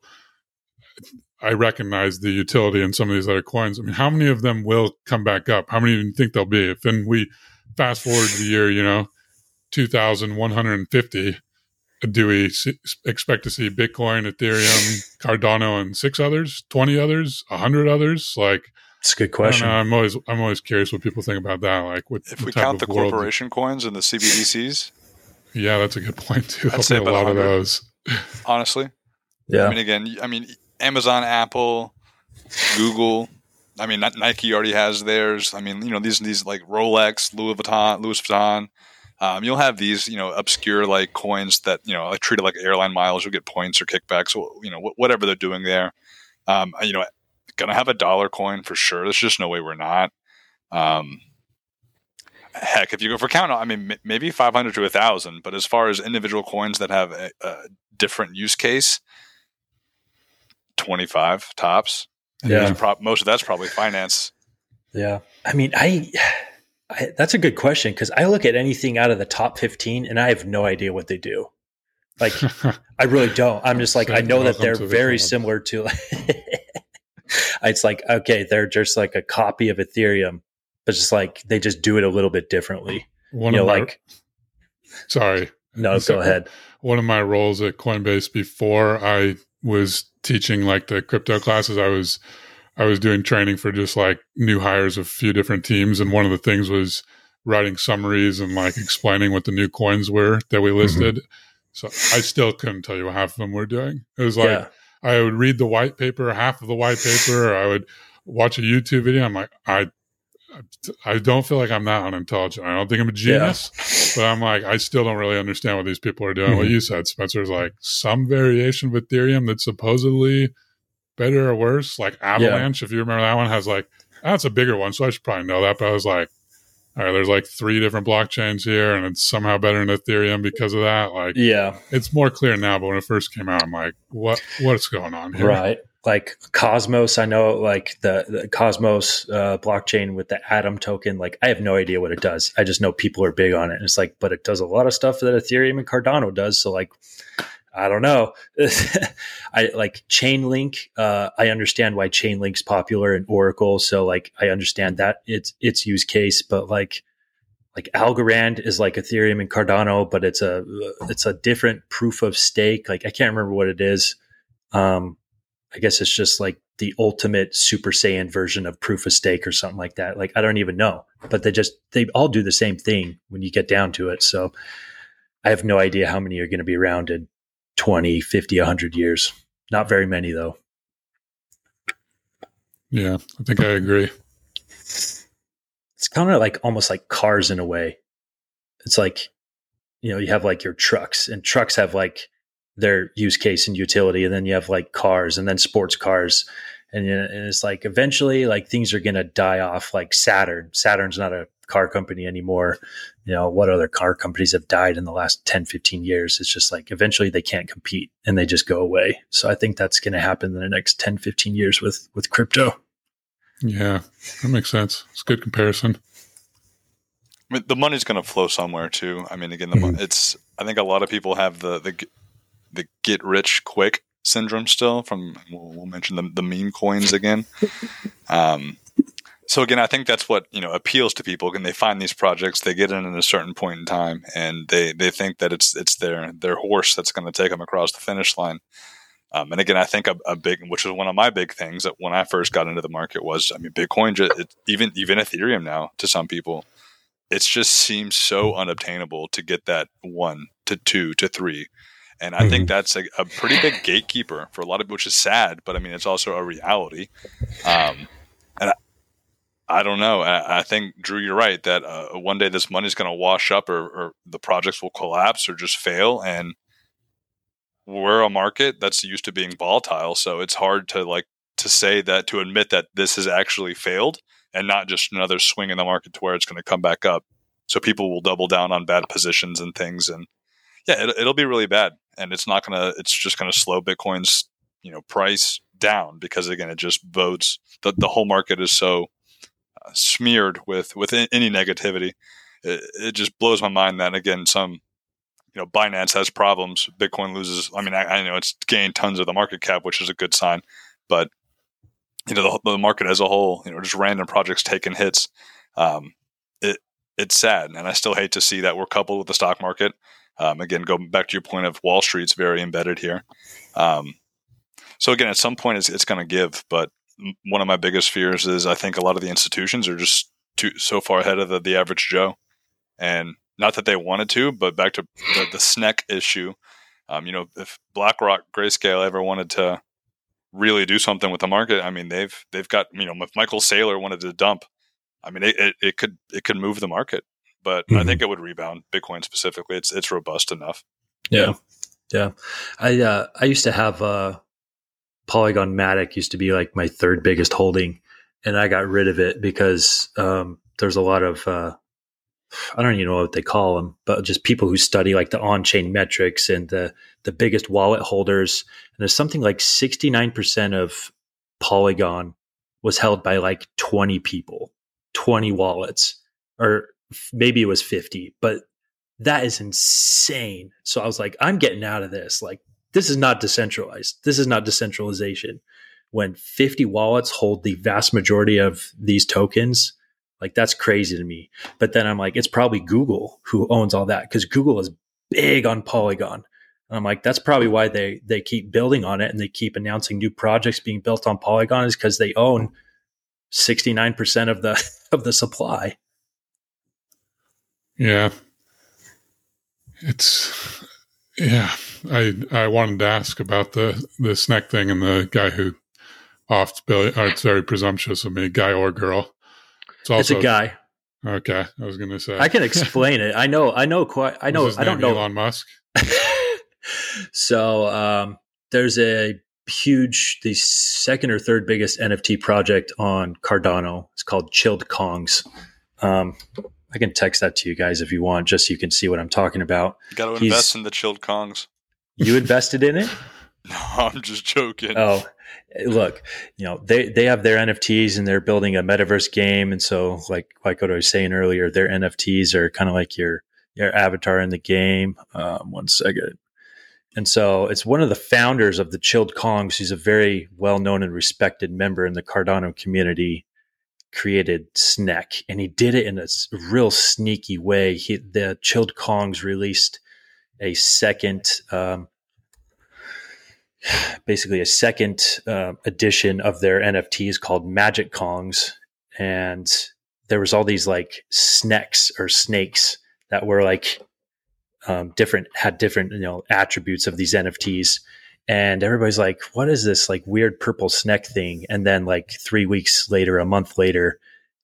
I recognize the utility in some of these other coins. I mean, how many of them will come back up? How many do you think there'll be? If then we fast forward to the year, you know, two thousand one hundred fifty, do we see, expect to see Bitcoin, Ethereum, Cardano, and six others, twenty others, one hundred others? Like, it's a good question. I don't know, I'm always I'm always curious what people think about that. Like, what, If what we type count of the world- corporation coins and the C B D Cs, yeah, that's a good point too. I'd There'll say be a about lot of one hundred. those. honestly. Yeah. I mean, again, I mean, Amazon, Apple, Google. I mean, Nike already has theirs. I mean, you know, these these like Rolex, Louis Vuitton, Louis Vuitton. Um, you'll have these, you know, obscure like coins that, you know, like treated like airline miles. You'll get points or kickbacks, or, you know, wh- whatever they're doing there. Um, you know, gonna have a dollar coin for sure. There's just no way we're not. Um, heck, if you go for count, I mean, m- maybe five hundred to a thousand. But as far as individual coins that have a, a different use case, twenty-five tops. Yeah. Pro- most of that's probably finance. Yeah. I mean, I, I that's a good question because I look at anything out of the top fifteen and I have no idea what they do. Like, I really don't. I'm just like, I know that they're very similar to, it's like, okay, they're just like a copy of Ethereum, but just like, they just do it a little bit differently. One you of know, my, like, sorry. No, go ahead. One of my roles at Coinbase before I was teaching like the crypto classes, I was, I was doing training for just like new hires of a few different teams. And one of the things was writing summaries and like explaining what the new coins were that we listed. Mm-hmm. So I still couldn't tell you what half of them were doing. It was like, yeah. I would read the white paper, half of the white paper, or I would watch a YouTube video. I'm like, I, I don't feel like I'm that unintelligent. I don't think I'm a genius, yeah. but I'm like, I still don't really understand what these people are doing. Mm-hmm. What you said, Spencer's like some variation of Ethereum that's supposedly better or worse, like Avalanche. Yeah. If you remember that one has like, that's a bigger one. So I should probably know that. But I was like, all right, there's like three different blockchains here and it's somehow better than Ethereum because of that. Like, yeah, it's more clear now, but when it first came out, I'm like, what, what's going on here? Right. Like Cosmos, I know like the, the Cosmos uh, blockchain with the Atom token, like I have no idea what it does. I just know people are big on it. And it's like, but it does a lot of stuff that Ethereum and Cardano does. So like, I don't know. I like Chainlink. Uh, I understand why Chainlink's popular in Oracle. So like, I understand that it's, its use case, but like, like Algorand is like Ethereum and Cardano, but it's a, it's a different proof of stake. Like I can't remember what it is. Um, I guess it's just like the ultimate Super Saiyan version of proof of stake or something like that. Like, I don't even know, but they just, they all do the same thing when you get down to it. So I have no idea how many are going to be around in twenty, fifty, one hundred years. Not very many though. Yeah, I think I agree. It's kind of like almost like cars in a way. It's like, you know, you have like your trucks and trucks have like their use case and utility. And then you have like cars and then sports cars. And, and it's like, eventually like things are going to die off, like Saturn. Saturn's not a car company anymore. You know, what other car companies have died in the last ten, fifteen years? It's just like, eventually they can't compete and they just go away. So I think that's going to happen in the next ten, fifteen years with, with crypto. Yeah, that makes sense. It's a good comparison. I mean, the money's going to flow somewhere too. I mean, again, the mm-hmm. it's, I think a lot of people have the, the, the get rich quick syndrome still from, we'll, we'll mention the, the meme coins again. Um, so again, I think that's what, you know, appeals to people. Again, they find these projects, they get in at a certain point in time and they, they think that it's, it's their, their horse that's going to take them across the finish line. Um, and again, I think a, a big, which is one of my big things that when I first got into the market was, I mean, Bitcoin, it, even, even Ethereum now to some people, it just seems so unobtainable to get that one to two to three. And I mm-hmm. think that's a, a pretty big gatekeeper for a lot of, which is sad, but I mean, it's also a reality. Um, and I, I don't know. I, I think, Drew, you're right that uh, one day this money is going to wash up or, or the projects will collapse or just fail. And we're a market that's used to being volatile. So it's hard to like to say that, to admit that this has actually failed and not just another swing in the market to where it's going to come back up. So people will double down on bad positions and things. And yeah, it, it'll be really bad. And it's not going to, it's just going to slow Bitcoin's, you know, price down because again, it just bodes the, the whole market is so uh, smeared with, with any negativity. It, it just blows my mind that again, some, you know, Binance has problems. Bitcoin loses. I mean, I, I know it's gained tons of the market cap, which is a good sign, but you know, the, the market as a whole, you know, just random projects taking hits. Um, it, it's sad. And I still hate to see that we're coupled with the stock market. Um, again, going back to your point of Wall Street's very embedded here. Um, so again, at some point it's, it's going to give, but one of my biggest fears is I think a lot of the institutions are just too, so far ahead of the, the average Joe, and not that they wanted to, but back to the, the S N E C issue. Um, you know, if BlackRock, Grayscale ever wanted to really do something with the market, I mean, they've, they've got, you know, if Michael Saylor wanted to dump, I mean, it, it, it could, it could move the market. But mm-hmm. I think it would rebound. Bitcoin specifically, it's it's robust enough. Yeah, yeah. I uh, I used to have uh, Polygon Matic used to be like my third biggest holding, and I got rid of it because um, there's a lot of uh, I don't even know what they call them, but just people who study like the on-chain metrics and the the biggest wallet holders. And there's something like sixty-nine percent of Polygon was held by like twenty people, twenty wallets, or maybe it was fifty, but that is insane. So I was like, I'm getting out of this. Like, this is not decentralized. This is not decentralization. When fifty wallets hold the vast majority of these tokens, like that's crazy to me. But then I'm like, it's probably Google who owns all that, because Google is big on Polygon. And I'm like, that's probably why they they keep building on it and they keep announcing new projects being built on Polygon, is because they own sixty-nine percent of the of the supply. Yeah. It's yeah. I I wanted to ask about the the S N E C thing and the guy who offed Billy. Or it's very presumptuous of me, guy or girl. It's also It's a guy. Okay, I was going to say I can explain it. I know. I know. Quite. I know. Was his I don't name know. Elon Musk. So um, there's a huge, the second or third biggest N F T project on Cardano. It's called Chilled Kongs. Um, I can text that to you guys if you want, just so you can see what I'm talking about. You got to He's- invest in the Chilled Kongs. You invested in it? No, I'm just joking. Oh, look, you know, they, they have their N F Ts and they're building a metaverse game. And so like, like what I was saying earlier, their N F Ts are kind of like your, your avatar in the game. Um, one second. And so it's one of the founders of the Chilled Kongs. He's a very well-known and respected member in the Cardano community, created S N E C, and he did it in a s- real sneaky way. He, the Chilled Kongs released a second, um, basically a second uh, edition of their N F Ts called Magic Kongs. And there was all these like snakes or snakes that were like um, different, had different, you know, attributes of these N F Ts. And everybody's like, what is this like weird purple snake thing? And then like three weeks later, a month later,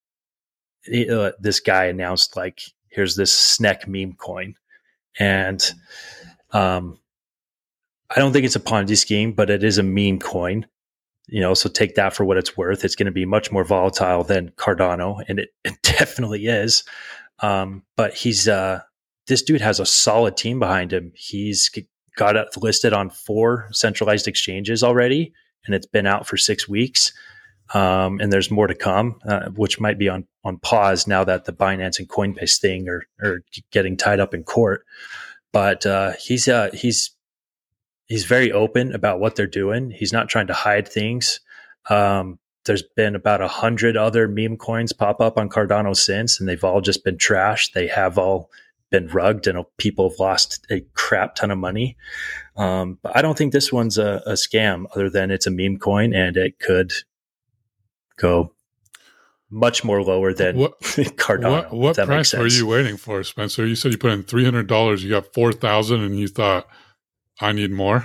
he, uh, this guy announced like, here's this snake meme coin. And um, I don't think it's a Ponzi scheme, but it is a meme coin, you know, so take that for what it's worth. It's going to be much more volatile than Cardano, and it, it definitely is. Um, but he's, uh, this dude has a solid team behind him. He's got it listed on four centralized exchanges already, and it's been out for six weeks. Um, and there's more to come, uh, which might be on, on pause now that the Binance and Coinbase thing are, are getting tied up in court. But uh, he's uh, he's he's very open about what they're doing. He's not trying to hide things. Um, there's been about a hundred other meme coins pop up on Cardano since, and they've all just been trashed. They have all been rugged, and people have lost a crap ton of money. Um, but I don't think this one's a, a scam, other than it's a meme coin, and it could go much more lower than What- Cardano. What, what if that makes price were sense. you waiting for, Spencer? You said you put in three hundred dollars, you got four thousand, and you thought, I need more?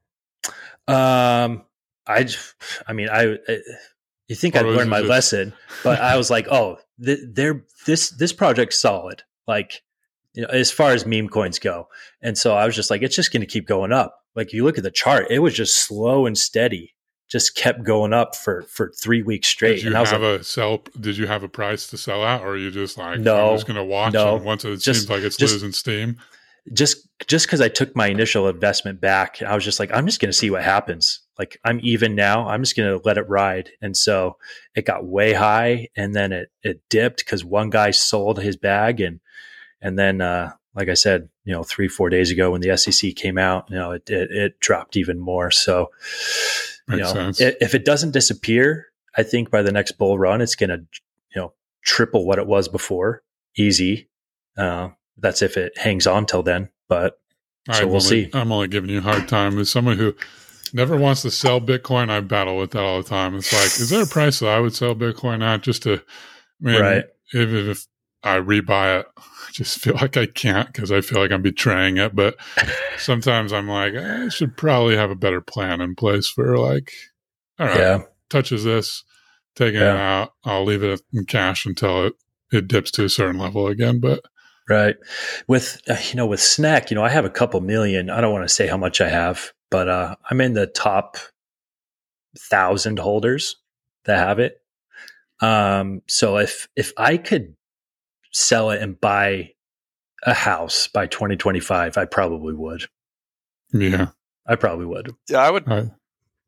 Um, I, j- I mean, I, I you think Or I'd was learned it my just- lesson, but I was like, oh, th- they're this this project's solid. Like, you know, as far as meme coins go, and so I was just like, it's just going to keep going up. Like, you look at the chart, it was just slow and steady, just kept going up for for three weeks straight. Did you and I was have like, a sell? Did you have a price to sell at, or are you just like, No, I'm just going to watch, no. and once it Just- seems like it's just- losing steam? just just because I took my initial investment back, I was just like, I'm just going to see what happens. Like, I'm even now. I'm just going to let it ride. And so it got way high, and then it it dipped because one guy sold his bag, and and then uh, like I said, you know, three four days ago when the S E C came out, you know, it it, it dropped even more. So you Makes know, sense. i- if it doesn't disappear, I think by the next bull run, it's going to, you know, triple what it was before. Easy. Uh, that's if it hangs on till then. But so I'm we'll only, see. I'm only giving you a hard time. As someone who never wants to sell Bitcoin, I battle with that all the time. It's like, is there a price that I would sell Bitcoin at just to, I mean, Right. if, if I rebuy it, I just feel like I can't because I feel like I'm betraying it. But sometimes I'm like, eh, I should probably have a better plan in place for like, all right, Yeah. touches this, taking it Yeah. out, I'll leave it in cash until it, it dips to a certain level again. But Right. With, uh, you know, with Snack, you know, I have a couple million. I don't want to say how much I have, but uh, I'm in the top thousand holders that have it. Um, so if, if I could sell it and buy a house by twenty twenty-five, I probably would. yeah, I probably would. Yeah, I would. I,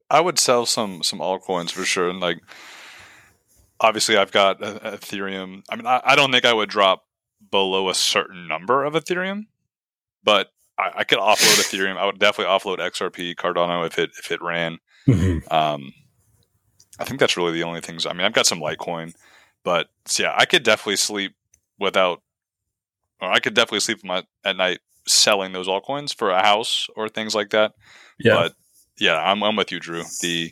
I would sell some some altcoins for sure. And like, obviously, I've got uh, Ethereum. I mean, I, I don't think I would drop below a certain number of Ethereum, but I, I could offload Ethereum. I would definitely offload X R P, Cardano if it if it ran. Mm-hmm. Um, I think that's really the only things. I mean, I've got some Litecoin, but yeah, I could definitely sleep without, or I could definitely sleep my, at night selling those altcoins for a house or things like that. Yeah. But yeah, I'm I'm with you, Drew. The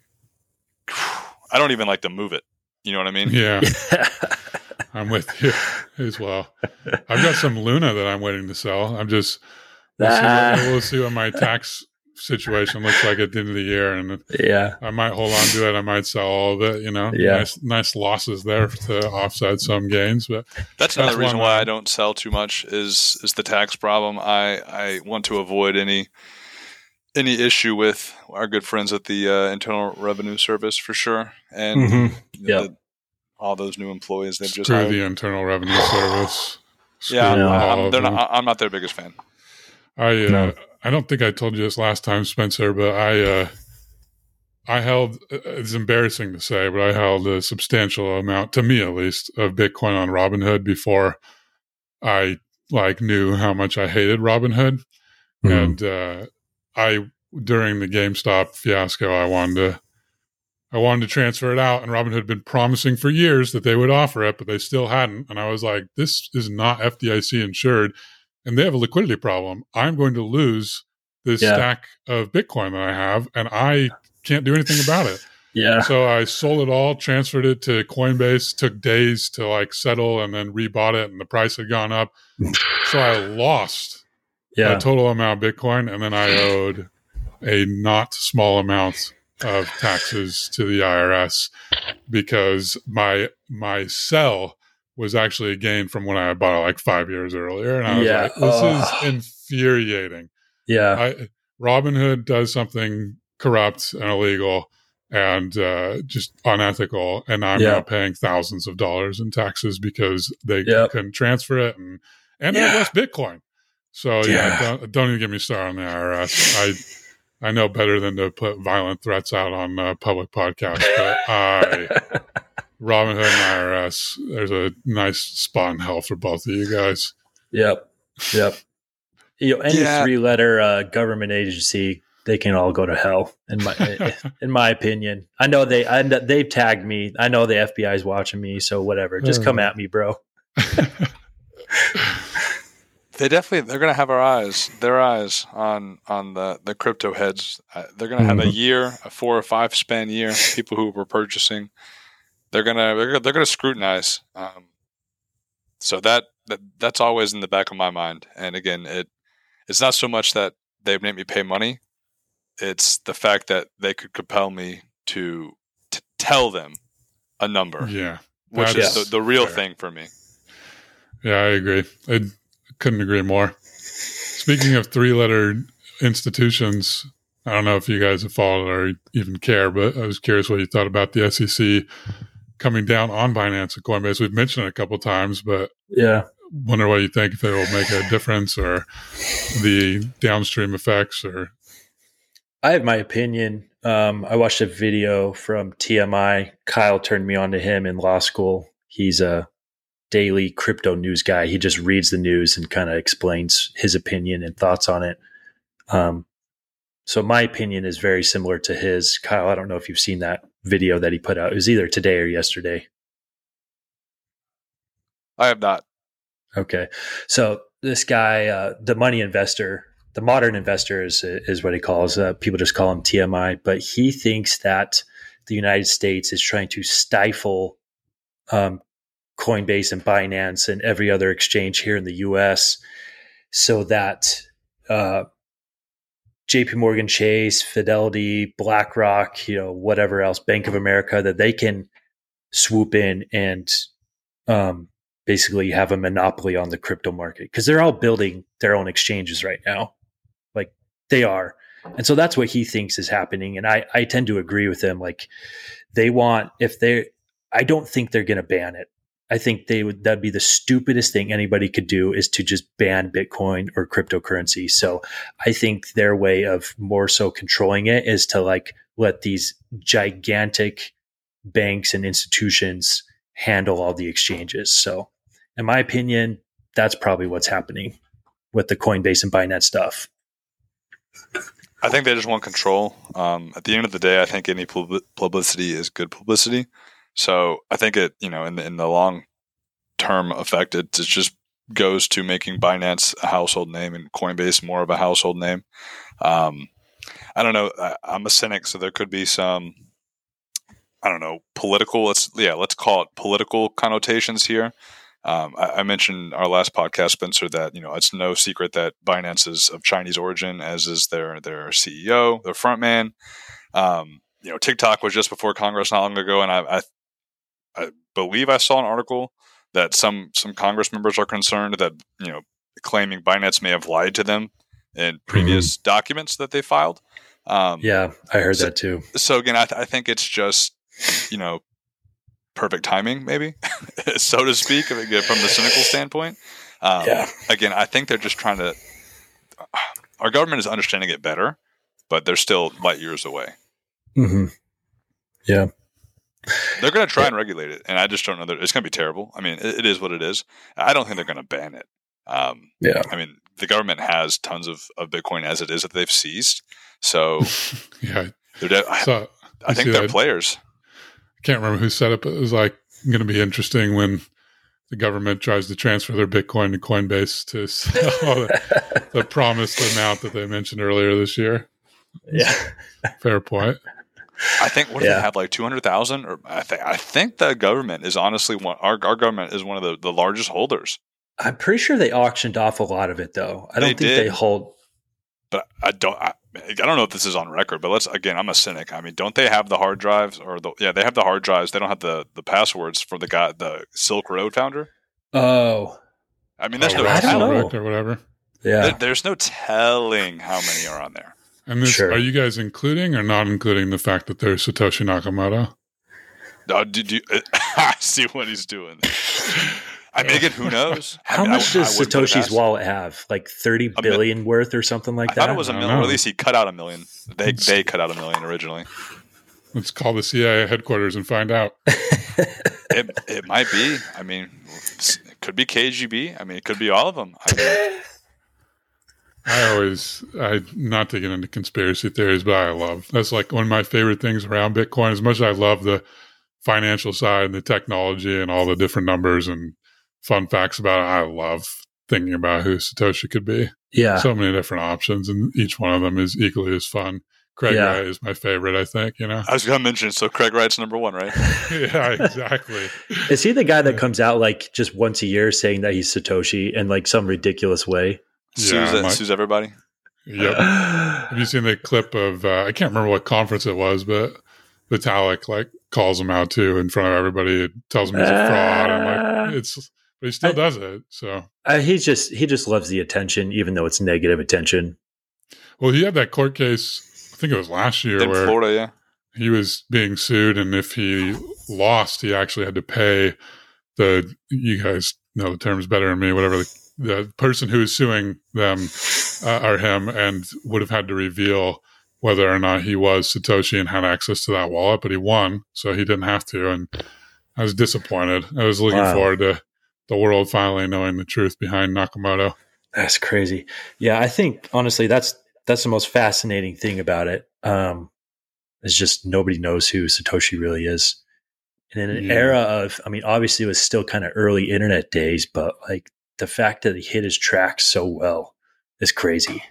I don't even like to move it. You know what I mean? Yeah. I'm with you as well. I've got some Luna that I'm waiting to sell. I'm just we'll, Ah. see, what, we'll see what my tax situation looks like at the end of the year, and Yeah. I might hold on to it. I might sell all of it. You know, Yeah. nice, nice losses there to offset some gains. But That's another That's reason one why way. I don't sell too much is is the tax problem. I, I want to avoid any any issue with our good friends at the uh, Internal Revenue Service for sure, and Mhm. you know, Yeah. the, all those new employees they've just screw hired. the Internal Revenue Service. Screw Yeah, I'm, Yeah. all I'm, of they're them. not, I'm not their biggest fan. I uh, No. I don't think I told you this last time, Spencer, but I uh, I held. It's embarrassing to say, but I held a substantial amount, to me at least, of Bitcoin on Robinhood before I like knew how much I hated Robinhood. Mhm. And uh, I during the GameStop fiasco, I wanted to I wanted to transfer it out, and Robinhood had been promising for years that they would offer it, but they still hadn't. And I was like, this is not F D I C insured, and they have a liquidity problem. I'm going to lose this Yeah. stack of Bitcoin that I have, and I can't do anything about it. Yeah. So I sold it all, transferred it to Coinbase, took days to like settle, and then rebought it, and the price had gone up. So I lost Yeah. a total amount of Bitcoin, and then I owed a not small amount of taxes to the I R S because my my sell was actually a gain from when I bought it like five years earlier, and I was Yeah. like, "This Ugh. is infuriating." Yeah. I, Robinhood does something corrupt and illegal and uh, just unethical, and I'm Yeah. now paying thousands of dollars in taxes because they Yep. couldn't transfer it, and and they Yeah. have less Bitcoin. So yeah, Yeah. don't, don't even get me started on the I R S. I I know better than to put violent threats out on uh, public podcasts, but I Robinhood and I R S, there's a nice spot in hell for both of you guys. Yep. Yep. You know, any Yeah. three-letter uh, government agency, they can all go to hell. In my, in my opinion, I know they, I, they've tagged me. I know the F B I is watching me, so whatever. Just come at me, bro. They definitely they're going to have our eyes, their eyes on on the the crypto heads. Uh, they're going to have a Mhm. year, a four or five span year. People who were purchasing, they're gonna they're gonna, they're going to scrutinize. Um, so that, that that's always in the back of my mind. And again, it it's not so much that they make me pay money; it's the fact that they could compel me to to tell them a number, Yeah, which that's is the, the real fair. thing for me. Yeah, I agree. I couldn't agree more. Speaking of three-letter institutions, I don't know if you guys have followed or even care, but I was curious what you thought about the S E C coming down on Binance and Coinbase. We've mentioned it a couple of times, but Yeah. wonder what you think, if it will make a difference or the downstream effects. Or I have my opinion. Um, I watched a video from T M I. Kyle turned me on to him in law school. He's a daily crypto news guy. He just reads the news and kind of explains his opinion and thoughts on it. Um, so my opinion is very similar to his. Kyle, I don't know if you've seen that video that he put out. It was either today or yesterday. I have not. Okay. So this guy, uh, the money investor, the modern investor is, is what he calls, uh, people just call him T M I, but he thinks that the United States is trying to stifle um, Coinbase and Binance and every other exchange here in the U S so that uh, J P Morgan Chase, Fidelity, BlackRock, you know, whatever else, Bank of America, that they can swoop in and um, basically have a monopoly on the crypto market, because they're all building their own exchanges right now. Like they are. And so that's what he thinks is happening. And I, I tend to agree with him. Like they want, if they, I don't think they're going to ban it. I think they would, that'd be the stupidest thing anybody could do is to just ban Bitcoin or cryptocurrency. So I think their way of more so controlling it is to like let these gigantic banks and institutions handle all the exchanges. So in my opinion, that's probably what's happening with the Coinbase and Binance stuff. I think they just want control. Um, at the end of the day, I think any pub- publicity is good publicity. So I think it, you know, in the, in the long term effect, it, it just goes to making Binance a household name and Coinbase more of a household name. Um, I don't know. I, I'm a cynic, so there could be some, I don't know, political. Let's yeah, let's call it political connotations here. Um, I, I mentioned our last podcast, Spencer, that you know it's no secret that Binance is of Chinese origin, as is their their C E O, their front man. Um, you know, TikTok was just before Congress not long ago, and I, I I believe I saw an article that some some Congress members are concerned that you know claiming Binance may have lied to them in previous mm-hmm. documents that they filed. Um, yeah, I heard so, that too. So again, I, th- I think it's just you know perfect timing, maybe so to speak, from the cynical standpoint. Um, yeah. Again, I think they're just trying to. Our government is understanding it better, but they're still light years away. Mm-hmm. Yeah. They're going to try yeah. and regulate it, and I just don't know that it's going to be terrible. I mean, it, it is what it is. I don't think they're going to ban it. Um, yeah. I mean, the government has tons of, of Bitcoin as it is that they've seized. So, yeah, they're de- so, I, I think they're that. players. I can't remember who said it, but it was like going to be interesting when the government tries to transfer their Bitcoin to Coinbase to sell the, the promised amount that they mentioned earlier this year. Yeah. Fair point. I think what do yeah. they have like two hundred thousand or I think I think the government is honestly one our our government is one of the, the largest holders. I'm pretty sure they auctioned off a lot of it though. I don't they think did, they hold but I don't I, I don't know if this is on record, but let's again I'm a cynic. I mean, don't they have the hard drives or the yeah, they have the hard drives. They don't have the, the passwords for the guy the Silk Road founder. Oh. I mean, there's oh, no I don't know. or whatever. Yeah. There, there's no telling how many are on there. And this, sure. are you guys including or not including the fact that there's Satoshi Nakamoto? Uh, did you I see what he's doing? I mean, again, who knows? How I mean, much I, does I Satoshi's wallet have? Like thirty a billion mi- worth or something like I that? I thought it was a million, or at least he cut out a million. They It's, they cut out a million originally. Let's call the C I A headquarters and find out. it it might be. I mean, it could be K G B. I mean, it could be all of them. I mean, I always, I not to get into conspiracy theories, but I love that's like one of my favorite things around Bitcoin. As much as I love the financial side and the technology and all the different numbers and fun facts about it, I love thinking about who Satoshi could be. Yeah, so many different options, and each one of them is equally as fun. Craig yeah. Wright is my favorite, I think. You know, I was going to mention so Craig Wright's number one, right? Yeah, exactly. Is he the guy that comes out like just once a year saying that he's Satoshi in like some ridiculous way? Sues, yeah, it, my, sues everybody. Yep. Have you seen the clip of? Uh, I can't remember what conference it was, but Vitalik like calls him out too in front of everybody. It tells him he's a fraud, and like it's, but he still I, does it. So uh, he just he just loves the attention, even though it's negative attention. Well, he had that court case. I think it was last year in where Florida, yeah, he was being sued, and if he lost, he actually had to pay the. You guys know the terms better than me. Whatever the. The person who is suing them uh, or him and would have had to reveal whether or not he was Satoshi and had access to that wallet, but he won, so he didn't have to. And I was disappointed. I was looking wow. forward to the world finally knowing the truth behind Nakamoto. That's crazy. Yeah, I think honestly that's that's the most fascinating thing about it. Um, is just nobody knows who Satoshi really is. And in an yeah. era of, I mean, obviously it was still kind of early internet days, but like the fact that he hit his tracks so well is crazy.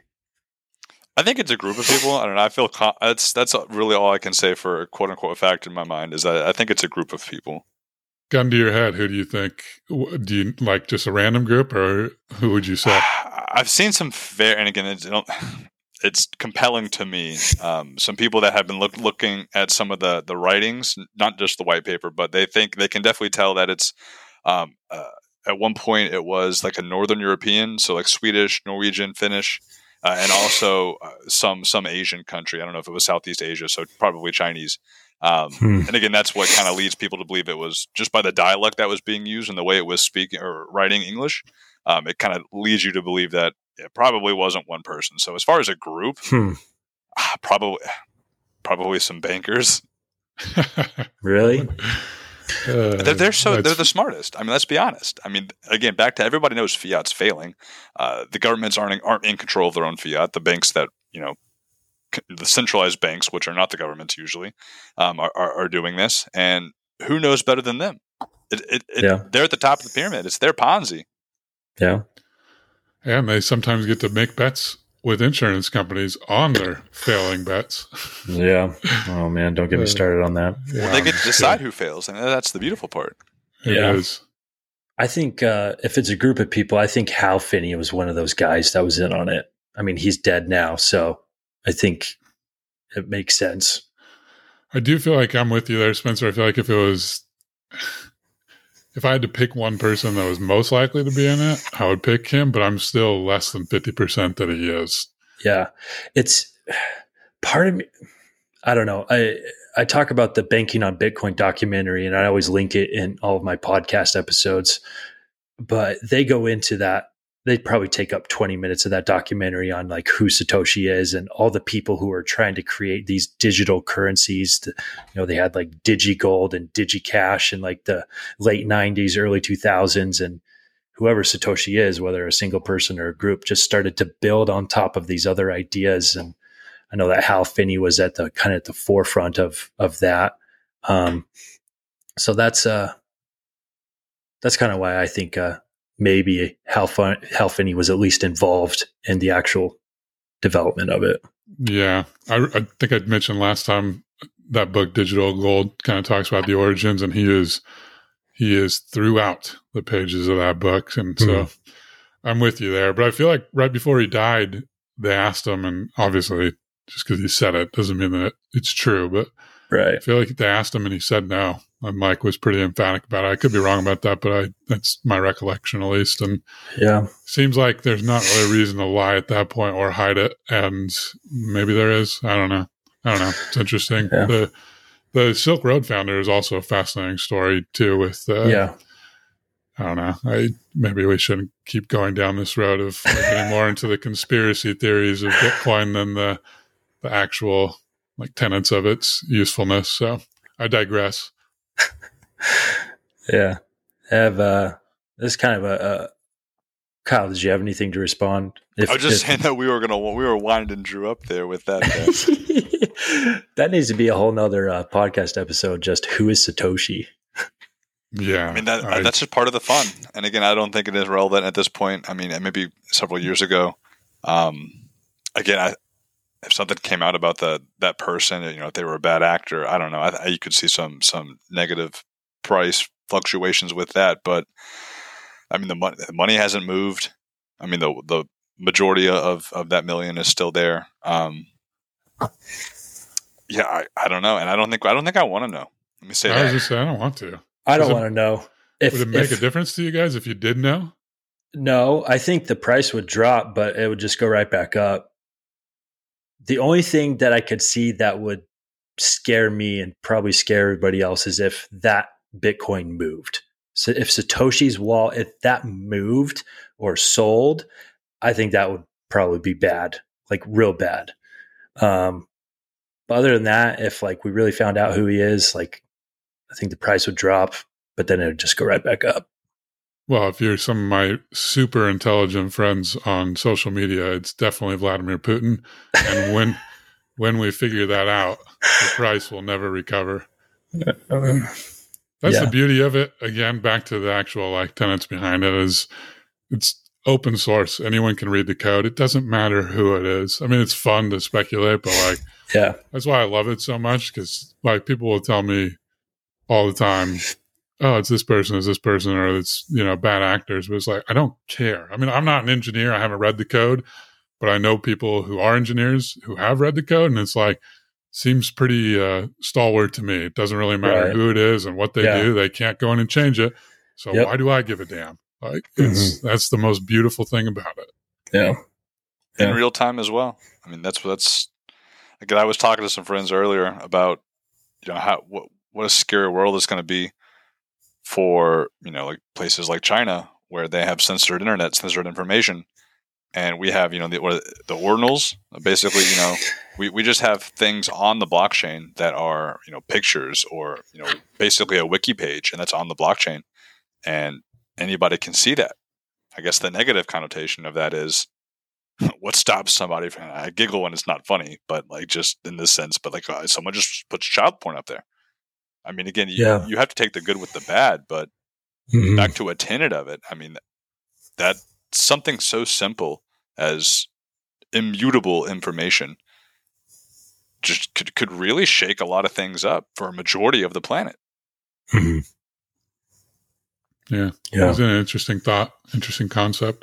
I think it's a group of people. I don't know. I feel com- that's that's really all I can say for a quote unquote fact in my mind is that I think it's a group of people. Gun to your head, who do you think? Do you like just a random group, or who would you say? I've seen some fair, and again, it's, it's compelling to me. Um, some people that have been look, looking at some of the the writings, not just the white paper, but they think they can definitely tell that it's. Um, uh, At one point, it was like a Northern European, so like Swedish, Norwegian, Finnish, uh, and also uh, some some Asian country. I don't know if it was Southeast Asia, so probably Chinese. Um, Hmm. And again, that's what kind of leads people to believe it was just by the dialect that was being used and the way it was speaking or writing English. Um, it kind of leads you to believe that it probably wasn't one person. So as far as a group, Hmm. ah, probably probably some bankers. Really? Uh, They're, they're so that's- they're the smartest. I mean, let's be honest. I mean, again, back to everybody knows fiat's failing. Uh, the governments aren't aren't in control of their own fiat. The banks that you know, c- the centralized banks, which are not the governments usually, um, are, are are doing this. And who knows better than them? It, it, it, Yeah. They're at the top of the pyramid. It's their Ponzi. Yeah. and they sometimes get to make bets with insurance companies on their failing bets. Yeah. Oh man, don't get me started on that. Well, they get to decide who fails, and that's the beautiful part. It Yeah. is. I think uh, if it's a group of people, I think Hal Finney was one of those guys that was in on it. I mean, he's dead now, so I think it makes sense. I do feel like I'm with you there, Spencer. I feel like if it was, if I had to pick one person that was most likely to be in it, I would pick him, but I'm still less than fifty percent that he is. Yeah. It's part of me. I don't know. I, I talk about the Banking on Bitcoin documentary, and I always link it in all of my podcast episodes, but they go into that. They probably take up twenty minutes of that documentary on like who Satoshi is and all the people who are trying to create these digital currencies. To, you know, they had like DigiGold and DigiCash in like the late nineties, early two thousands, and whoever Satoshi is, whether a single person or a group, just started to build on top of these other ideas. And I know that Hal Finney was at the kind of at the forefront of of that. Um, so that's uh, that's kind of why I think uh, maybe Hal, Fin- Hal Finney was at least involved in the actual development of it. Yeah. I, I think I mentioned last time that book, Digital Gold, kind of talks about the origins, and he is he is throughout the pages of that book. And so Mhm. I'm with you there. But I feel like right before he died, they asked him, and obviously just because he said it doesn't mean that it's true, but I Right. feel like they asked him and he said no. And Mike was pretty emphatic about it. I could be wrong about that, but I that's my recollection at least. And Yeah. seems like there's not really a reason to lie at that point or hide it. And maybe there is. I don't know. I don't know. It's interesting. Yeah. The the Silk Road founder is also a fascinating story too. With uh, Yeah. I don't know. I maybe we shouldn't keep going down this road of like, getting more into the conspiracy theories of Bitcoin than the the actual like tenets of its usefulness. So I digress. Yeah. I have uh, this is kind of a, a Kyle. Did you have anything to respond? If, I was just if- saying that we were gonna we were winding Drew up there with that. uh, that needs to be a whole nother uh, podcast episode. Just who is Satoshi? Yeah. I mean that I- that's just part of the fun. And again, I don't think it is relevant at this point. I mean, maybe several years ago. Um, again, I, if something came out about the that person, you know, if they were a bad actor, I don't know. I, I, you could see some some negative price fluctuations with that. But I mean, the money the money hasn't moved. I mean, the the majority of of that million is still there. Um, yeah, I, I don't know, and I don't think I don't think I want to know. Let me say I was that. just saying, I don't want to. I don't Does it- want to know. If, Would it make if- a difference to you guys if you did know? No, I think the price would drop, but it would just go right back up. The only thing that I could see that would scare me and probably scare everybody else is if that Bitcoin moved. So if Satoshi's wallet, if that moved or sold, I think that would probably be bad, like real bad. Um, but other than that, if like we really found out who he is, like I think the price would drop, but then it would just go right back up. Well, if you're some of my super intelligent friends on social media, it's definitely Vladimir Putin. And when when we figure that out, the price will never recover. That's Yeah. the beauty of it. Again, back to the actual like tenets behind it is it's open source. Anyone can read the code. It doesn't matter who it is. I mean, it's fun to speculate, but like Yeah. that's why I love it so much because like people will tell me all the time, oh, it's this person, it's this person, or it's, you know, bad actors. But it's like, I don't care. I mean, I'm not an engineer. I haven't read the code, but I know people who are engineers who have read the code. And it's like, seems pretty uh, stalwart to me. It doesn't really matter Right. who it is and what they Yeah. do. They can't go in and change it. So Yep. why do I give a damn? Like, it's, that's the most beautiful thing about it. Yeah. in Yeah. real time as well. I mean, that's that's. Again, I was talking to some friends earlier about you know, how what what a scary world it's going to be for, you know, like places like China where they have censored internet, censored information, and we have, you know, the what, the ordinals. Basically, you know, we, we just have things on the blockchain that are, you know, pictures or, you know, basically a wiki page, and that's on the blockchain, and anybody can see that. I guess the negative connotation of that is what stops somebody from, I giggle when it's not funny, but like just in this sense, but like uh, someone just puts child porn up there. I mean, again, you, Yeah. you have to take the good with the bad, but Mhm. back to a tenet of it, I mean, that something so simple as immutable information just could, could really shake a lot of things up for a majority of the planet. Mhm. Yeah. Yeah. It's an interesting thought, interesting concept.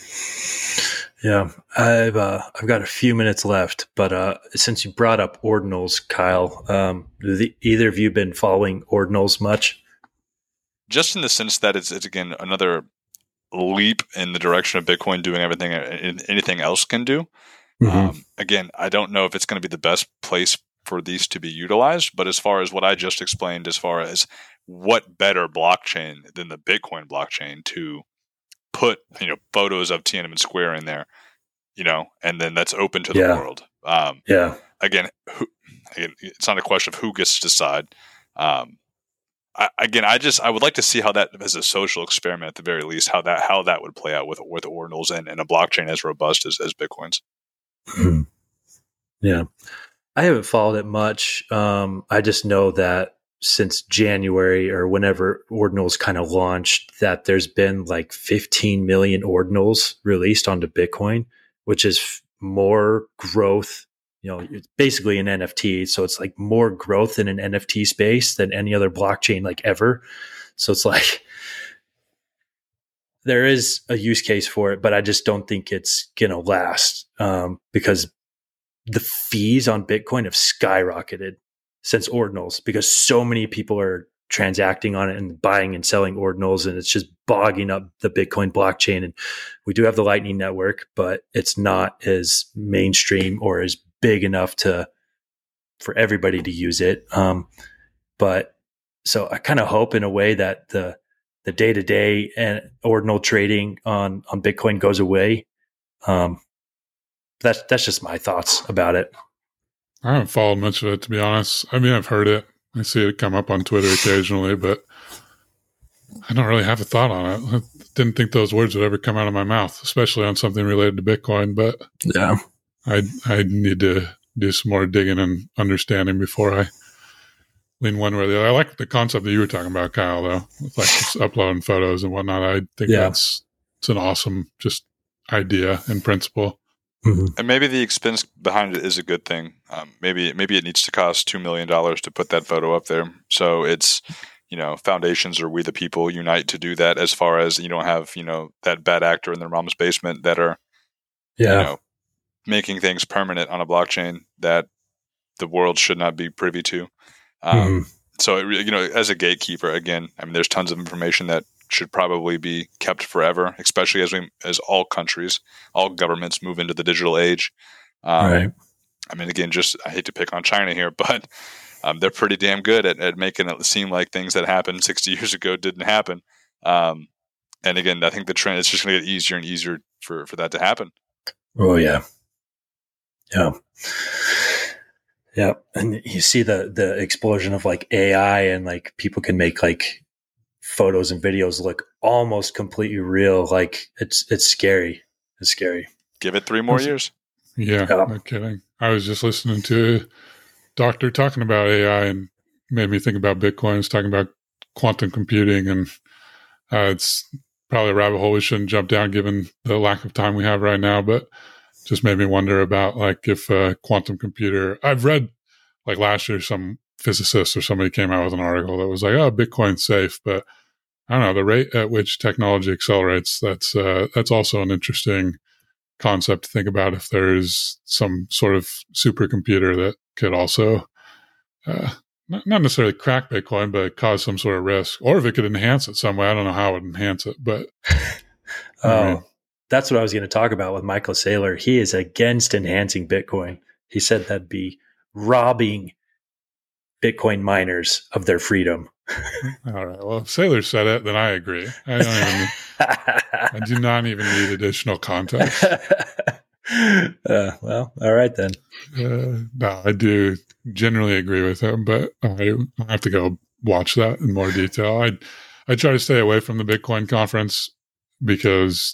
Yeah, I've uh, I've got a few minutes left, but uh, since you brought up ordinals, Kyle, um, have the, either of you been following ordinals much? Just in the sense that it's, it's again, another leap in the direction of Bitcoin doing everything anything else can do. Mm-hmm. Um, again, I don't know if it's going to be the best place for these to be utilized, but as far as what I just explained, as far as what better blockchain than the Bitcoin blockchain to put, you know, photos of Tiananmen Square in there, you know, and then that's open to the Yeah. world. Um, Yeah, again, who, again, it's not a question of who gets to decide. Um, I, again, I just I would like to see how that, as a social experiment at the very least, how that how that would play out with with ordinals and, and a blockchain as robust as, as Bitcoin's. Mhm. Yeah. I haven't followed it much. Um, I just know that since January or whenever ordinals kind of launched, that there's been like fifteen million ordinals released onto Bitcoin, which is f- more growth. You know, it's basically an N F T. So it's like more growth in an N F T space than any other blockchain like ever. So it's like there is a use case for it, but I just don't think it's going to last um, because the fees on Bitcoin have skyrocketed since ordinals because so many people are transacting on it and buying and selling ordinals, and it's just bogging up the Bitcoin blockchain. And we do have the Lightning Network, but it's not as mainstream or as big enough to for everybody to use it. Um, but so I kind of hope in a way that the the day to day and ordinal trading on on Bitcoin goes away. Um, that's that's just my thoughts about it. I haven't followed much of it, to be honest. I mean, I've heard it. I see it come up on Twitter occasionally, but I don't really have a thought on it. I didn't think those words would ever come out of my mouth, especially on something related to Bitcoin. But Yeah, I I need to do some more digging and understanding before I lean one way or the other. I like the concept that you were talking about, Kyle, though, with like just uploading photos and whatnot. I think Yeah. that's it's an awesome just idea and principle. mm-hmm. And maybe the expense behind it is a good thing. Um, maybe maybe it needs to cost two million dollars to put that photo up there. So it's, you know, foundations or We the People unite to do that, as far as you don't have, you know, that bad actor in their mom's basement that are, Yeah, you know, making things permanent on a blockchain that the world should not be privy to. Um, mm-hmm. So, it, re- you know, as a gatekeeper, again, I mean, there's tons of information that should probably be kept forever, especially as we, as all countries, all governments move into the digital age. Um, Right. I mean, again, just I hate to pick on China here, but um, they're pretty damn good at, at making it seem like things that happened sixty years ago didn't happen. Um, and again, I think the trend is just going to get easier and easier for, for that to happen. Oh yeah, yeah, yeah. And you see the the explosion of like A I, and like people can make like photos and videos look almost completely real. Like it's it's scary. It's scary. Give it three more That's- years. Yeah, Yeah. no kidding. I was just listening to a doctor talking about A I and made me think about Bitcoin. He's talking about quantum computing, and uh, it's probably a rabbit hole we shouldn't jump down given the lack of time we have right now, but just made me wonder about like if a quantum computer, I've read like last year some physicist or somebody came out with an article that was like, oh, Bitcoin's safe, but I don't know, the rate at which technology accelerates, that's uh, that's also an interesting concept to think about, if there's some sort of supercomputer that could also uh, not, not necessarily crack Bitcoin, but cause some sort of risk, or if it could enhance it some way. I don't know how it would enhance it, but Oh, I mean, that's what I was going to talk about with Michael Saylor. He is against enhancing Bitcoin. He said that'd be robbing Bitcoin miners of their freedom. All right. Well, if Saylor said it, then I agree. I don't even. I do not even need additional context. Uh, well, all right then. Uh, no, I do generally agree with him, but I I have to go watch that in more detail. I I try to stay away from the Bitcoin conference because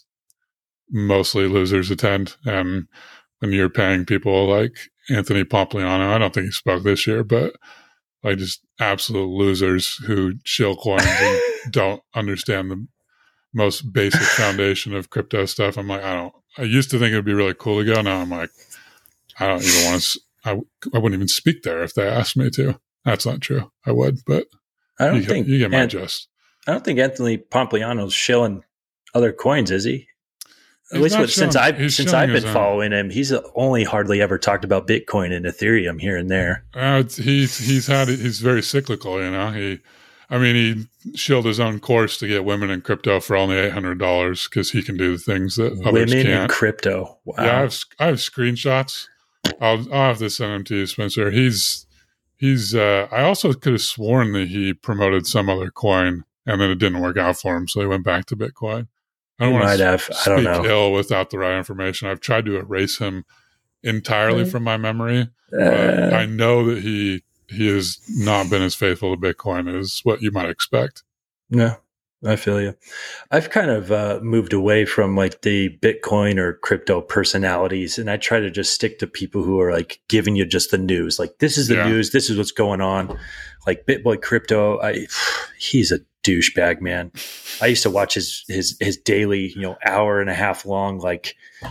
mostly losers attend, and when you're paying people like Anthony Pompliano, I don't think he spoke this year, but like just absolute losers who shill coins and don't understand the most basic foundation of crypto stuff. I'm like, I don't. I used to think it would be really cool to go. Now I'm like, I don't even want to. I, I wouldn't even speak there if they asked me to. That's not true. I would, but I don't you think get, you get my Ant- gist. I don't think Anthony Pompliano's shilling other coins, is he? At He's least not what, since shilling- I've he's since shilling I've been his own. following him, he's only hardly ever talked about Bitcoin and Ethereum here and there. Uh, it's, he's he's had he's very cyclical. You know, he. I mean, he shilled his own course to get women in crypto for only eight hundred dollars because he can do the things that others Women can't. in crypto. Wow. Yeah, I have I have screenshots. I'll I'll have to send them to you, Spencer. He's he's. Uh, I also could have sworn that he promoted some other coin and then it didn't work out for him, so he went back to Bitcoin. I don't He want might to have. speak I don't know. ill without the right information. I've tried to erase him entirely from my memory, but Uh, I know that he he has not been as faithful to Bitcoin as what you might expect. No, I feel you. I've kind of uh, moved away from like the Bitcoin or crypto personalities, and I try to just stick to people who are like giving you just the news. Like, this is the Yeah. news. This is what's going on. Like BitBoy Crypto, I he's a douchebag, man. I used to watch his his his daily, you know, hour and a half long like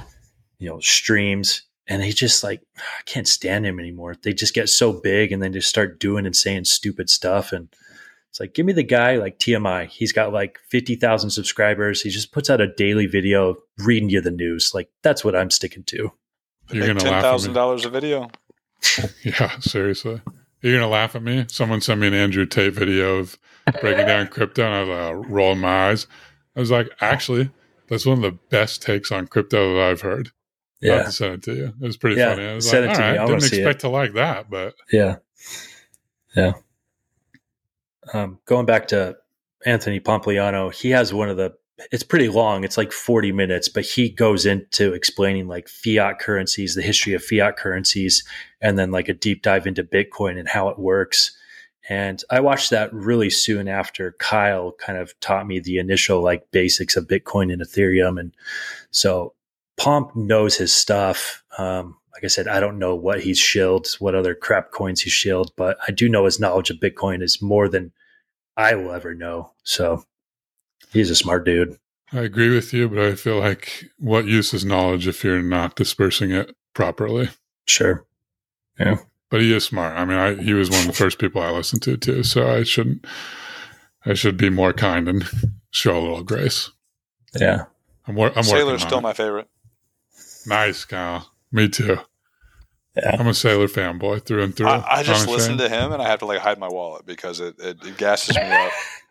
you know streams, and he just like I can't stand him anymore. They just get so big, and then just start doing and saying stupid stuff and. It's like, give me the guy like T M I. He's got like fifty thousand subscribers. He just puts out a daily video of reading you the news. Like, that's what I'm sticking to. You're Make gonna ten laugh at thousand me. dollars a video. Yeah, seriously. You're gonna laugh at me. Someone sent me an Andrew Tate video of breaking down crypto, and I was like, uh, rolling my eyes. I was like, actually, that's one of the best takes on crypto that I've heard. I have Yeah. to send it to you. It was pretty Yeah, funny. I was send like, it to all me. right, I wanna didn't see expect to like that, but Yeah. Yeah. Um, going back to Anthony Pompliano, he has one of the, it's pretty long. It's like forty minutes, but he goes into explaining like fiat currencies, the history of fiat currencies, and then like a deep dive into Bitcoin and how it works. And I watched that really soon after Kyle kind of taught me the initial like basics of Bitcoin and Ethereum. And so Pomp knows his stuff. Um, like I said, I don't know what he's shilled, what other crap coins he's shilled, but I do know his knowledge of Bitcoin is more than I will ever know. So he's a smart dude. I agree with you, but I feel like what use is knowledge if you're not dispersing it properly? Sure. Yeah. But he is smart. I mean, I, he was one of the first people I listened to too, so I shouldn't. I should be more kind and show a little grace. Yeah. I'm, wor- I'm working Sailor's on still it. my favorite. Nice, Kyle. Me too. Yeah. I'm a Sailor fanboy through and through. I, I just Honest listen fan. to him and I have to like hide my wallet because it, it, it gasses me up.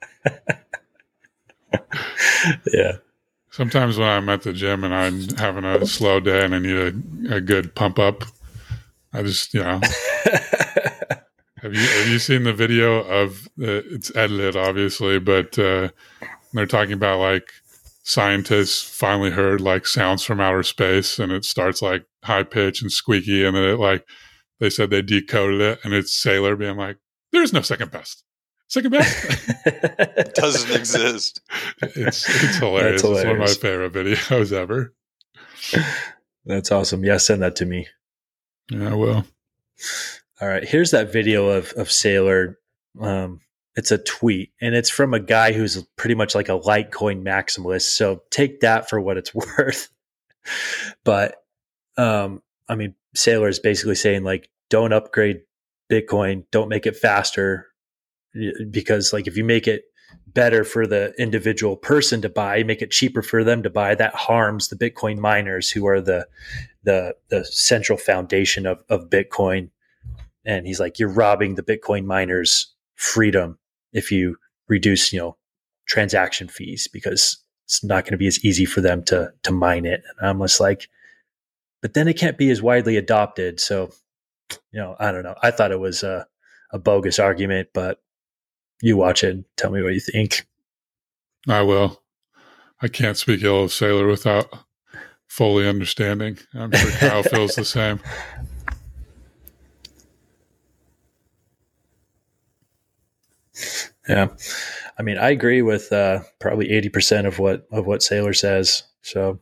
Yeah. Sometimes when I'm at the gym and I'm having a slow day and I need a, a good pump up, I just, you know. have you have you seen the video of uh, it's edited, obviously, but uh, they're talking about like scientists finally heard like sounds from outer space and it starts like high pitch and squeaky, and then it like they said they decoded it and it's Sailor being like, "There's no second best." Second best Doesn't exist. It's it's hilarious. That's It's one of my hilarious. favorite videos ever. That's awesome. Yeah, send that to me. Yeah, I will. All right. Here's that video of of Sailor. Um, it's a tweet, and it's from a guy who's pretty much like a Litecoin maximalist. So take that for what it's worth. But um, I mean, Sailor is basically saying like, don't upgrade Bitcoin, don't make it faster, because like if you make it better for the individual person to buy, make it cheaper for them to buy, that harms the Bitcoin miners who are the the the central foundation of of Bitcoin. And he's like, you're robbing the Bitcoin miners freedom if you reduce, you know, transaction fees, because it's not going to be as easy for them to to mine it. And I'm just like, but then it can't be as widely adopted. So, you know, I don't know. I thought it was a, a bogus argument, but you watch it and tell me what you think. I will. I can't speak ill of Saylor without fully understanding. I'm sure Kyle feels the same. Yeah. I mean, I agree with uh, probably eighty percent of what of what Saylor says. So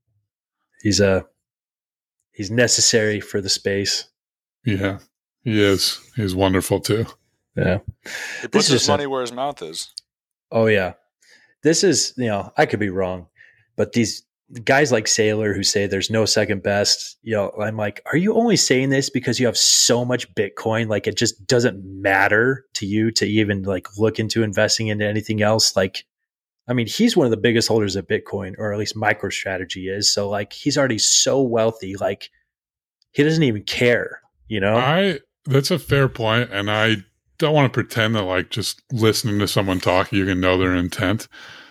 he's a uh, he's necessary for the space. Yeah, he is. He's wonderful too. Yeah. He puts his money a, where his mouth is. Oh yeah. This is, you know, I could be wrong, but these guys like Saylor who say there's no second best, you know, I'm like, are you only saying this because you have so much Bitcoin? Like it just doesn't matter to you to even like look into investing into anything else. Like, I mean, he's one of the biggest holders of Bitcoin, or at least MicroStrategy is. So like, he's already so wealthy. Like he doesn't even care, you know? I, that's a fair point, and I don't want to pretend that like just listening to someone talk, you can know their intent.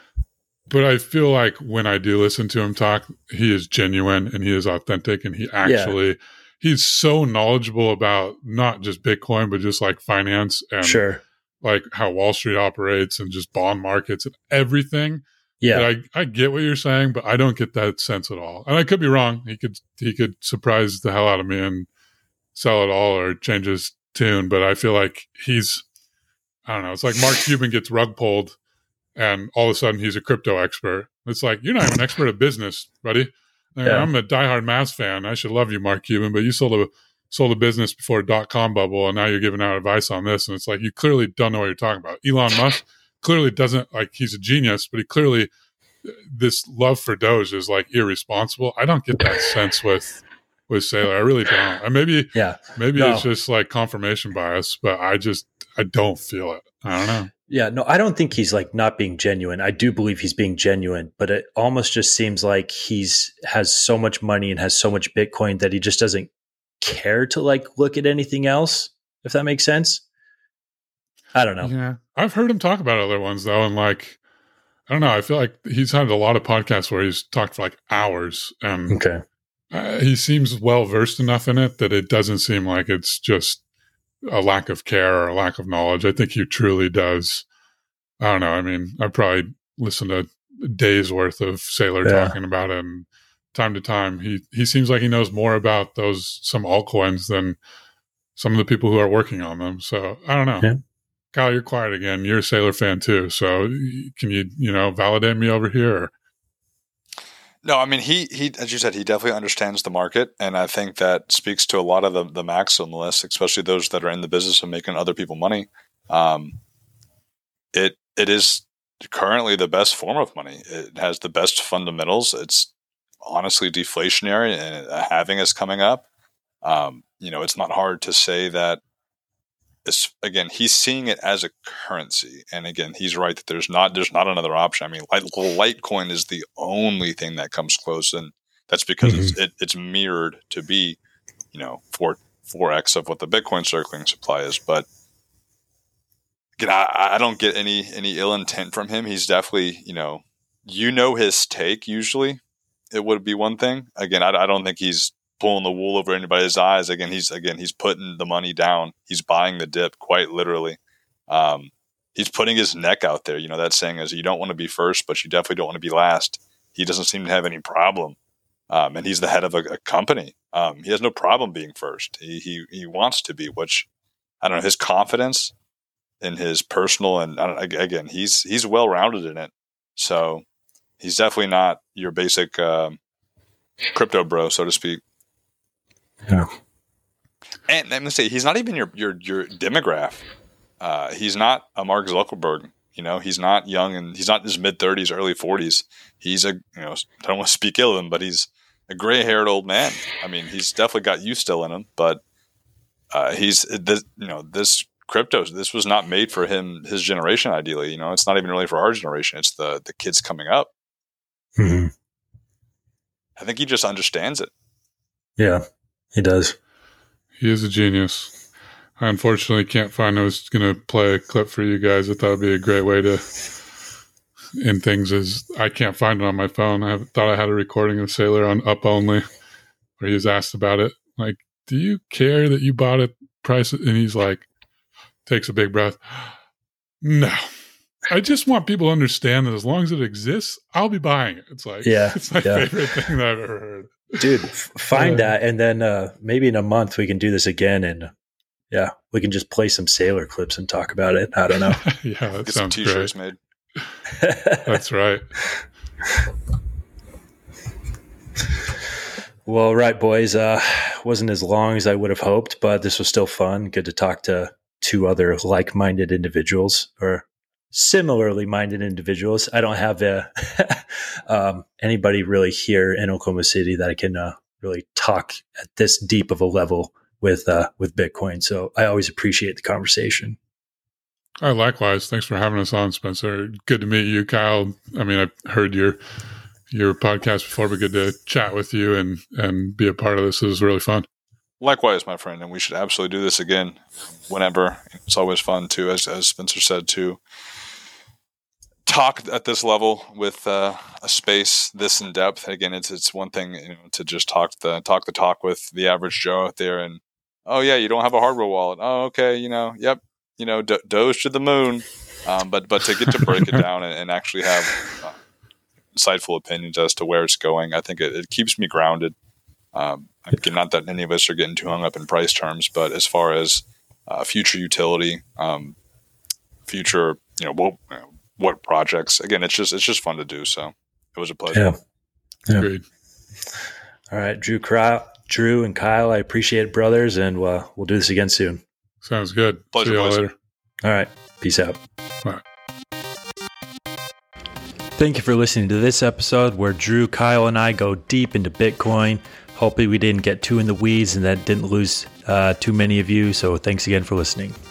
But I feel like when I do listen to him talk, he is genuine and he is authentic, and he actually, yeah. he's so knowledgeable about not just Bitcoin, but just like finance and sure. like how Wall Street operates and just bond markets and everything. Yeah. I, I get what you're saying, but I don't get that sense at all. And I could be wrong. He could, he could surprise the hell out of me and sell it all or change his tune. But I feel like he's, I don't know. It's like Mark Cuban gets rug pulled and all of a sudden he's a crypto expert. It's like, you're not even an expert at business, buddy. I mean, yeah. I'm a diehard Mavs fan. I should love you, Mark Cuban, but you sold a, sold a business before a dot-com bubble, and now you're giving out advice on this. And it's like, you clearly don't know what you're talking about. Elon Musk clearly doesn't, like, he's a genius, but he clearly, this love for Doge is like irresponsible. I don't get that sense with with Saylor. I really don't. And maybe, yeah. maybe no. it's just like confirmation bias, but I just, I don't feel it. I don't know. Yeah, no, I don't think he's like not being genuine. I do believe he's being genuine, but it almost just seems like he's has so much money and has so much Bitcoin that he just doesn't care to like look at anything else, if that makes sense. I don't know. Yeah. I've heard him talk about other ones though. And like, I don't know. I feel like he's had a lot of podcasts where he's talked for like hours, and okay. uh, he seems well versed enough in it that it doesn't seem like it's just a lack of care or a lack of knowledge. I think he truly does. I don't know. I mean, I probably listened to a day's worth of Saylor yeah. talking about it, and time to time, he, he seems like he knows more about those, some altcoins than some of the people who are working on them. So I don't know. Yeah. Kyle, you're quiet again. You're a Saylor fan too. So can you, you know, validate me over here? Or? No, I mean, he, he, as you said, he definitely understands the market. And I think that speaks to a lot of the, the Macs on the list, especially those that are in the business of making other people money. Um, it, it is currently the best form of money. It has the best fundamentals. It's honestly deflationary, and a halving is coming up. Um, you know, it's not hard to say that it's, again, he's seeing it as a currency. And again, he's right that there's not, there's not another option. I mean, Litecoin is the only thing that comes close, and that's because mm-hmm. it's, it, it's mirrored to be, you know, four, four X of what the Bitcoin circling supply is. But again, I, I don't get any, any ill intent from him. He's definitely, you know, you know, his take usually it would be one thing. Again, I, I don't think he's pulling the wool over anybody's eyes. Again, he's again he's putting the money down. He's buying the dip, quite literally. Um, he's putting his neck out there. You know, that saying is, you don't want to be first, but you definitely don't want to be last. He doesn't seem to have any problem, um, and he's the head of a, a company. Um, he has no problem being first. He he he wants to be. Which I don't know. His confidence in his personal and I don't, again, he's he's well rounded in it. So he's definitely not your basic um, crypto bro, so to speak. Yeah. And let me say, he's not even your your your demographic. Uh, he's not a Mark Zuckerberg. You know, he's not young, and he's not in his mid thirties, early forties. He's a, you know, I don't want to speak ill of him, but he's a gray haired old man. I mean, he's definitely got youth still in him, but uh, he's this, you know, this crypto. This was not made for him, his generation. Ideally, you know, it's not even really for our generation. It's the the kids coming up. Mm-hmm. I think he just understands it. Yeah. He does. He is a genius. I unfortunately can't find, I was going to play a clip for you guys. I thought it would be a great way to end things. Is I can't find it on my phone. I thought I had a recording of Saylor on Up Only where he was asked about it. Like, do you care that you bought it price? And he's like, takes a big breath. No. I just want people to understand that as long as it exists, I'll be buying it. It's like, yeah, it's my yeah. favorite thing that I've ever heard. Dude, f- find uh, that. And then uh, maybe in a month we can do this again. And yeah, we can just play some Sailor clips and talk about it. I don't know. yeah, that Get sounds some t-shirts great. made. That's right. Well, right, boys. Uh, wasn't as long as I would have hoped, but this was still fun. Good to talk to two other like-minded individuals or similarly minded individuals. I don't have uh, um, anybody really here in Oklahoma City that I can uh, really talk at this deep of a level with uh, with Bitcoin. So I always appreciate the conversation. Oh, likewise. Thanks for having us on, Spencer. Good to meet you, Kyle. I mean, I've heard your your podcast before, but good to chat with you and, and be a part of this. It was really fun. Likewise, my friend, and we should absolutely do this again whenever. It's always fun to, as as Spencer said, to talk at this level with uh, a space this in depth. Again, it's it's one thing, you know, to just talk the talk the talk with the average Joe out there, and oh yeah, you don't have a hardware wallet. Oh okay, you know, yep, you know, do- doge to the moon. Um, but but to get to break it down and, and actually have uh, insightful opinions as to where it's going, I think it, it keeps me grounded. Um, again, not that any of us are getting too hung up in price terms, but as far as uh, future utility, um, future, you know, what, you know, what projects, again, it's just, it's just fun to do. So it was a pleasure. Yeah. yeah. Agreed. All right, Drew, Drew and Kyle, I appreciate it, brothers, and uh, we'll do this again soon. Sounds good. Pleasure. See you Pleasure. later. All right. Peace out. Bye. Thank you for listening to this episode where Drew, Kyle, and I go deep into Bitcoin. Hopefully we didn't get too in the weeds and that didn't lose uh, too many of you. So thanks again for listening.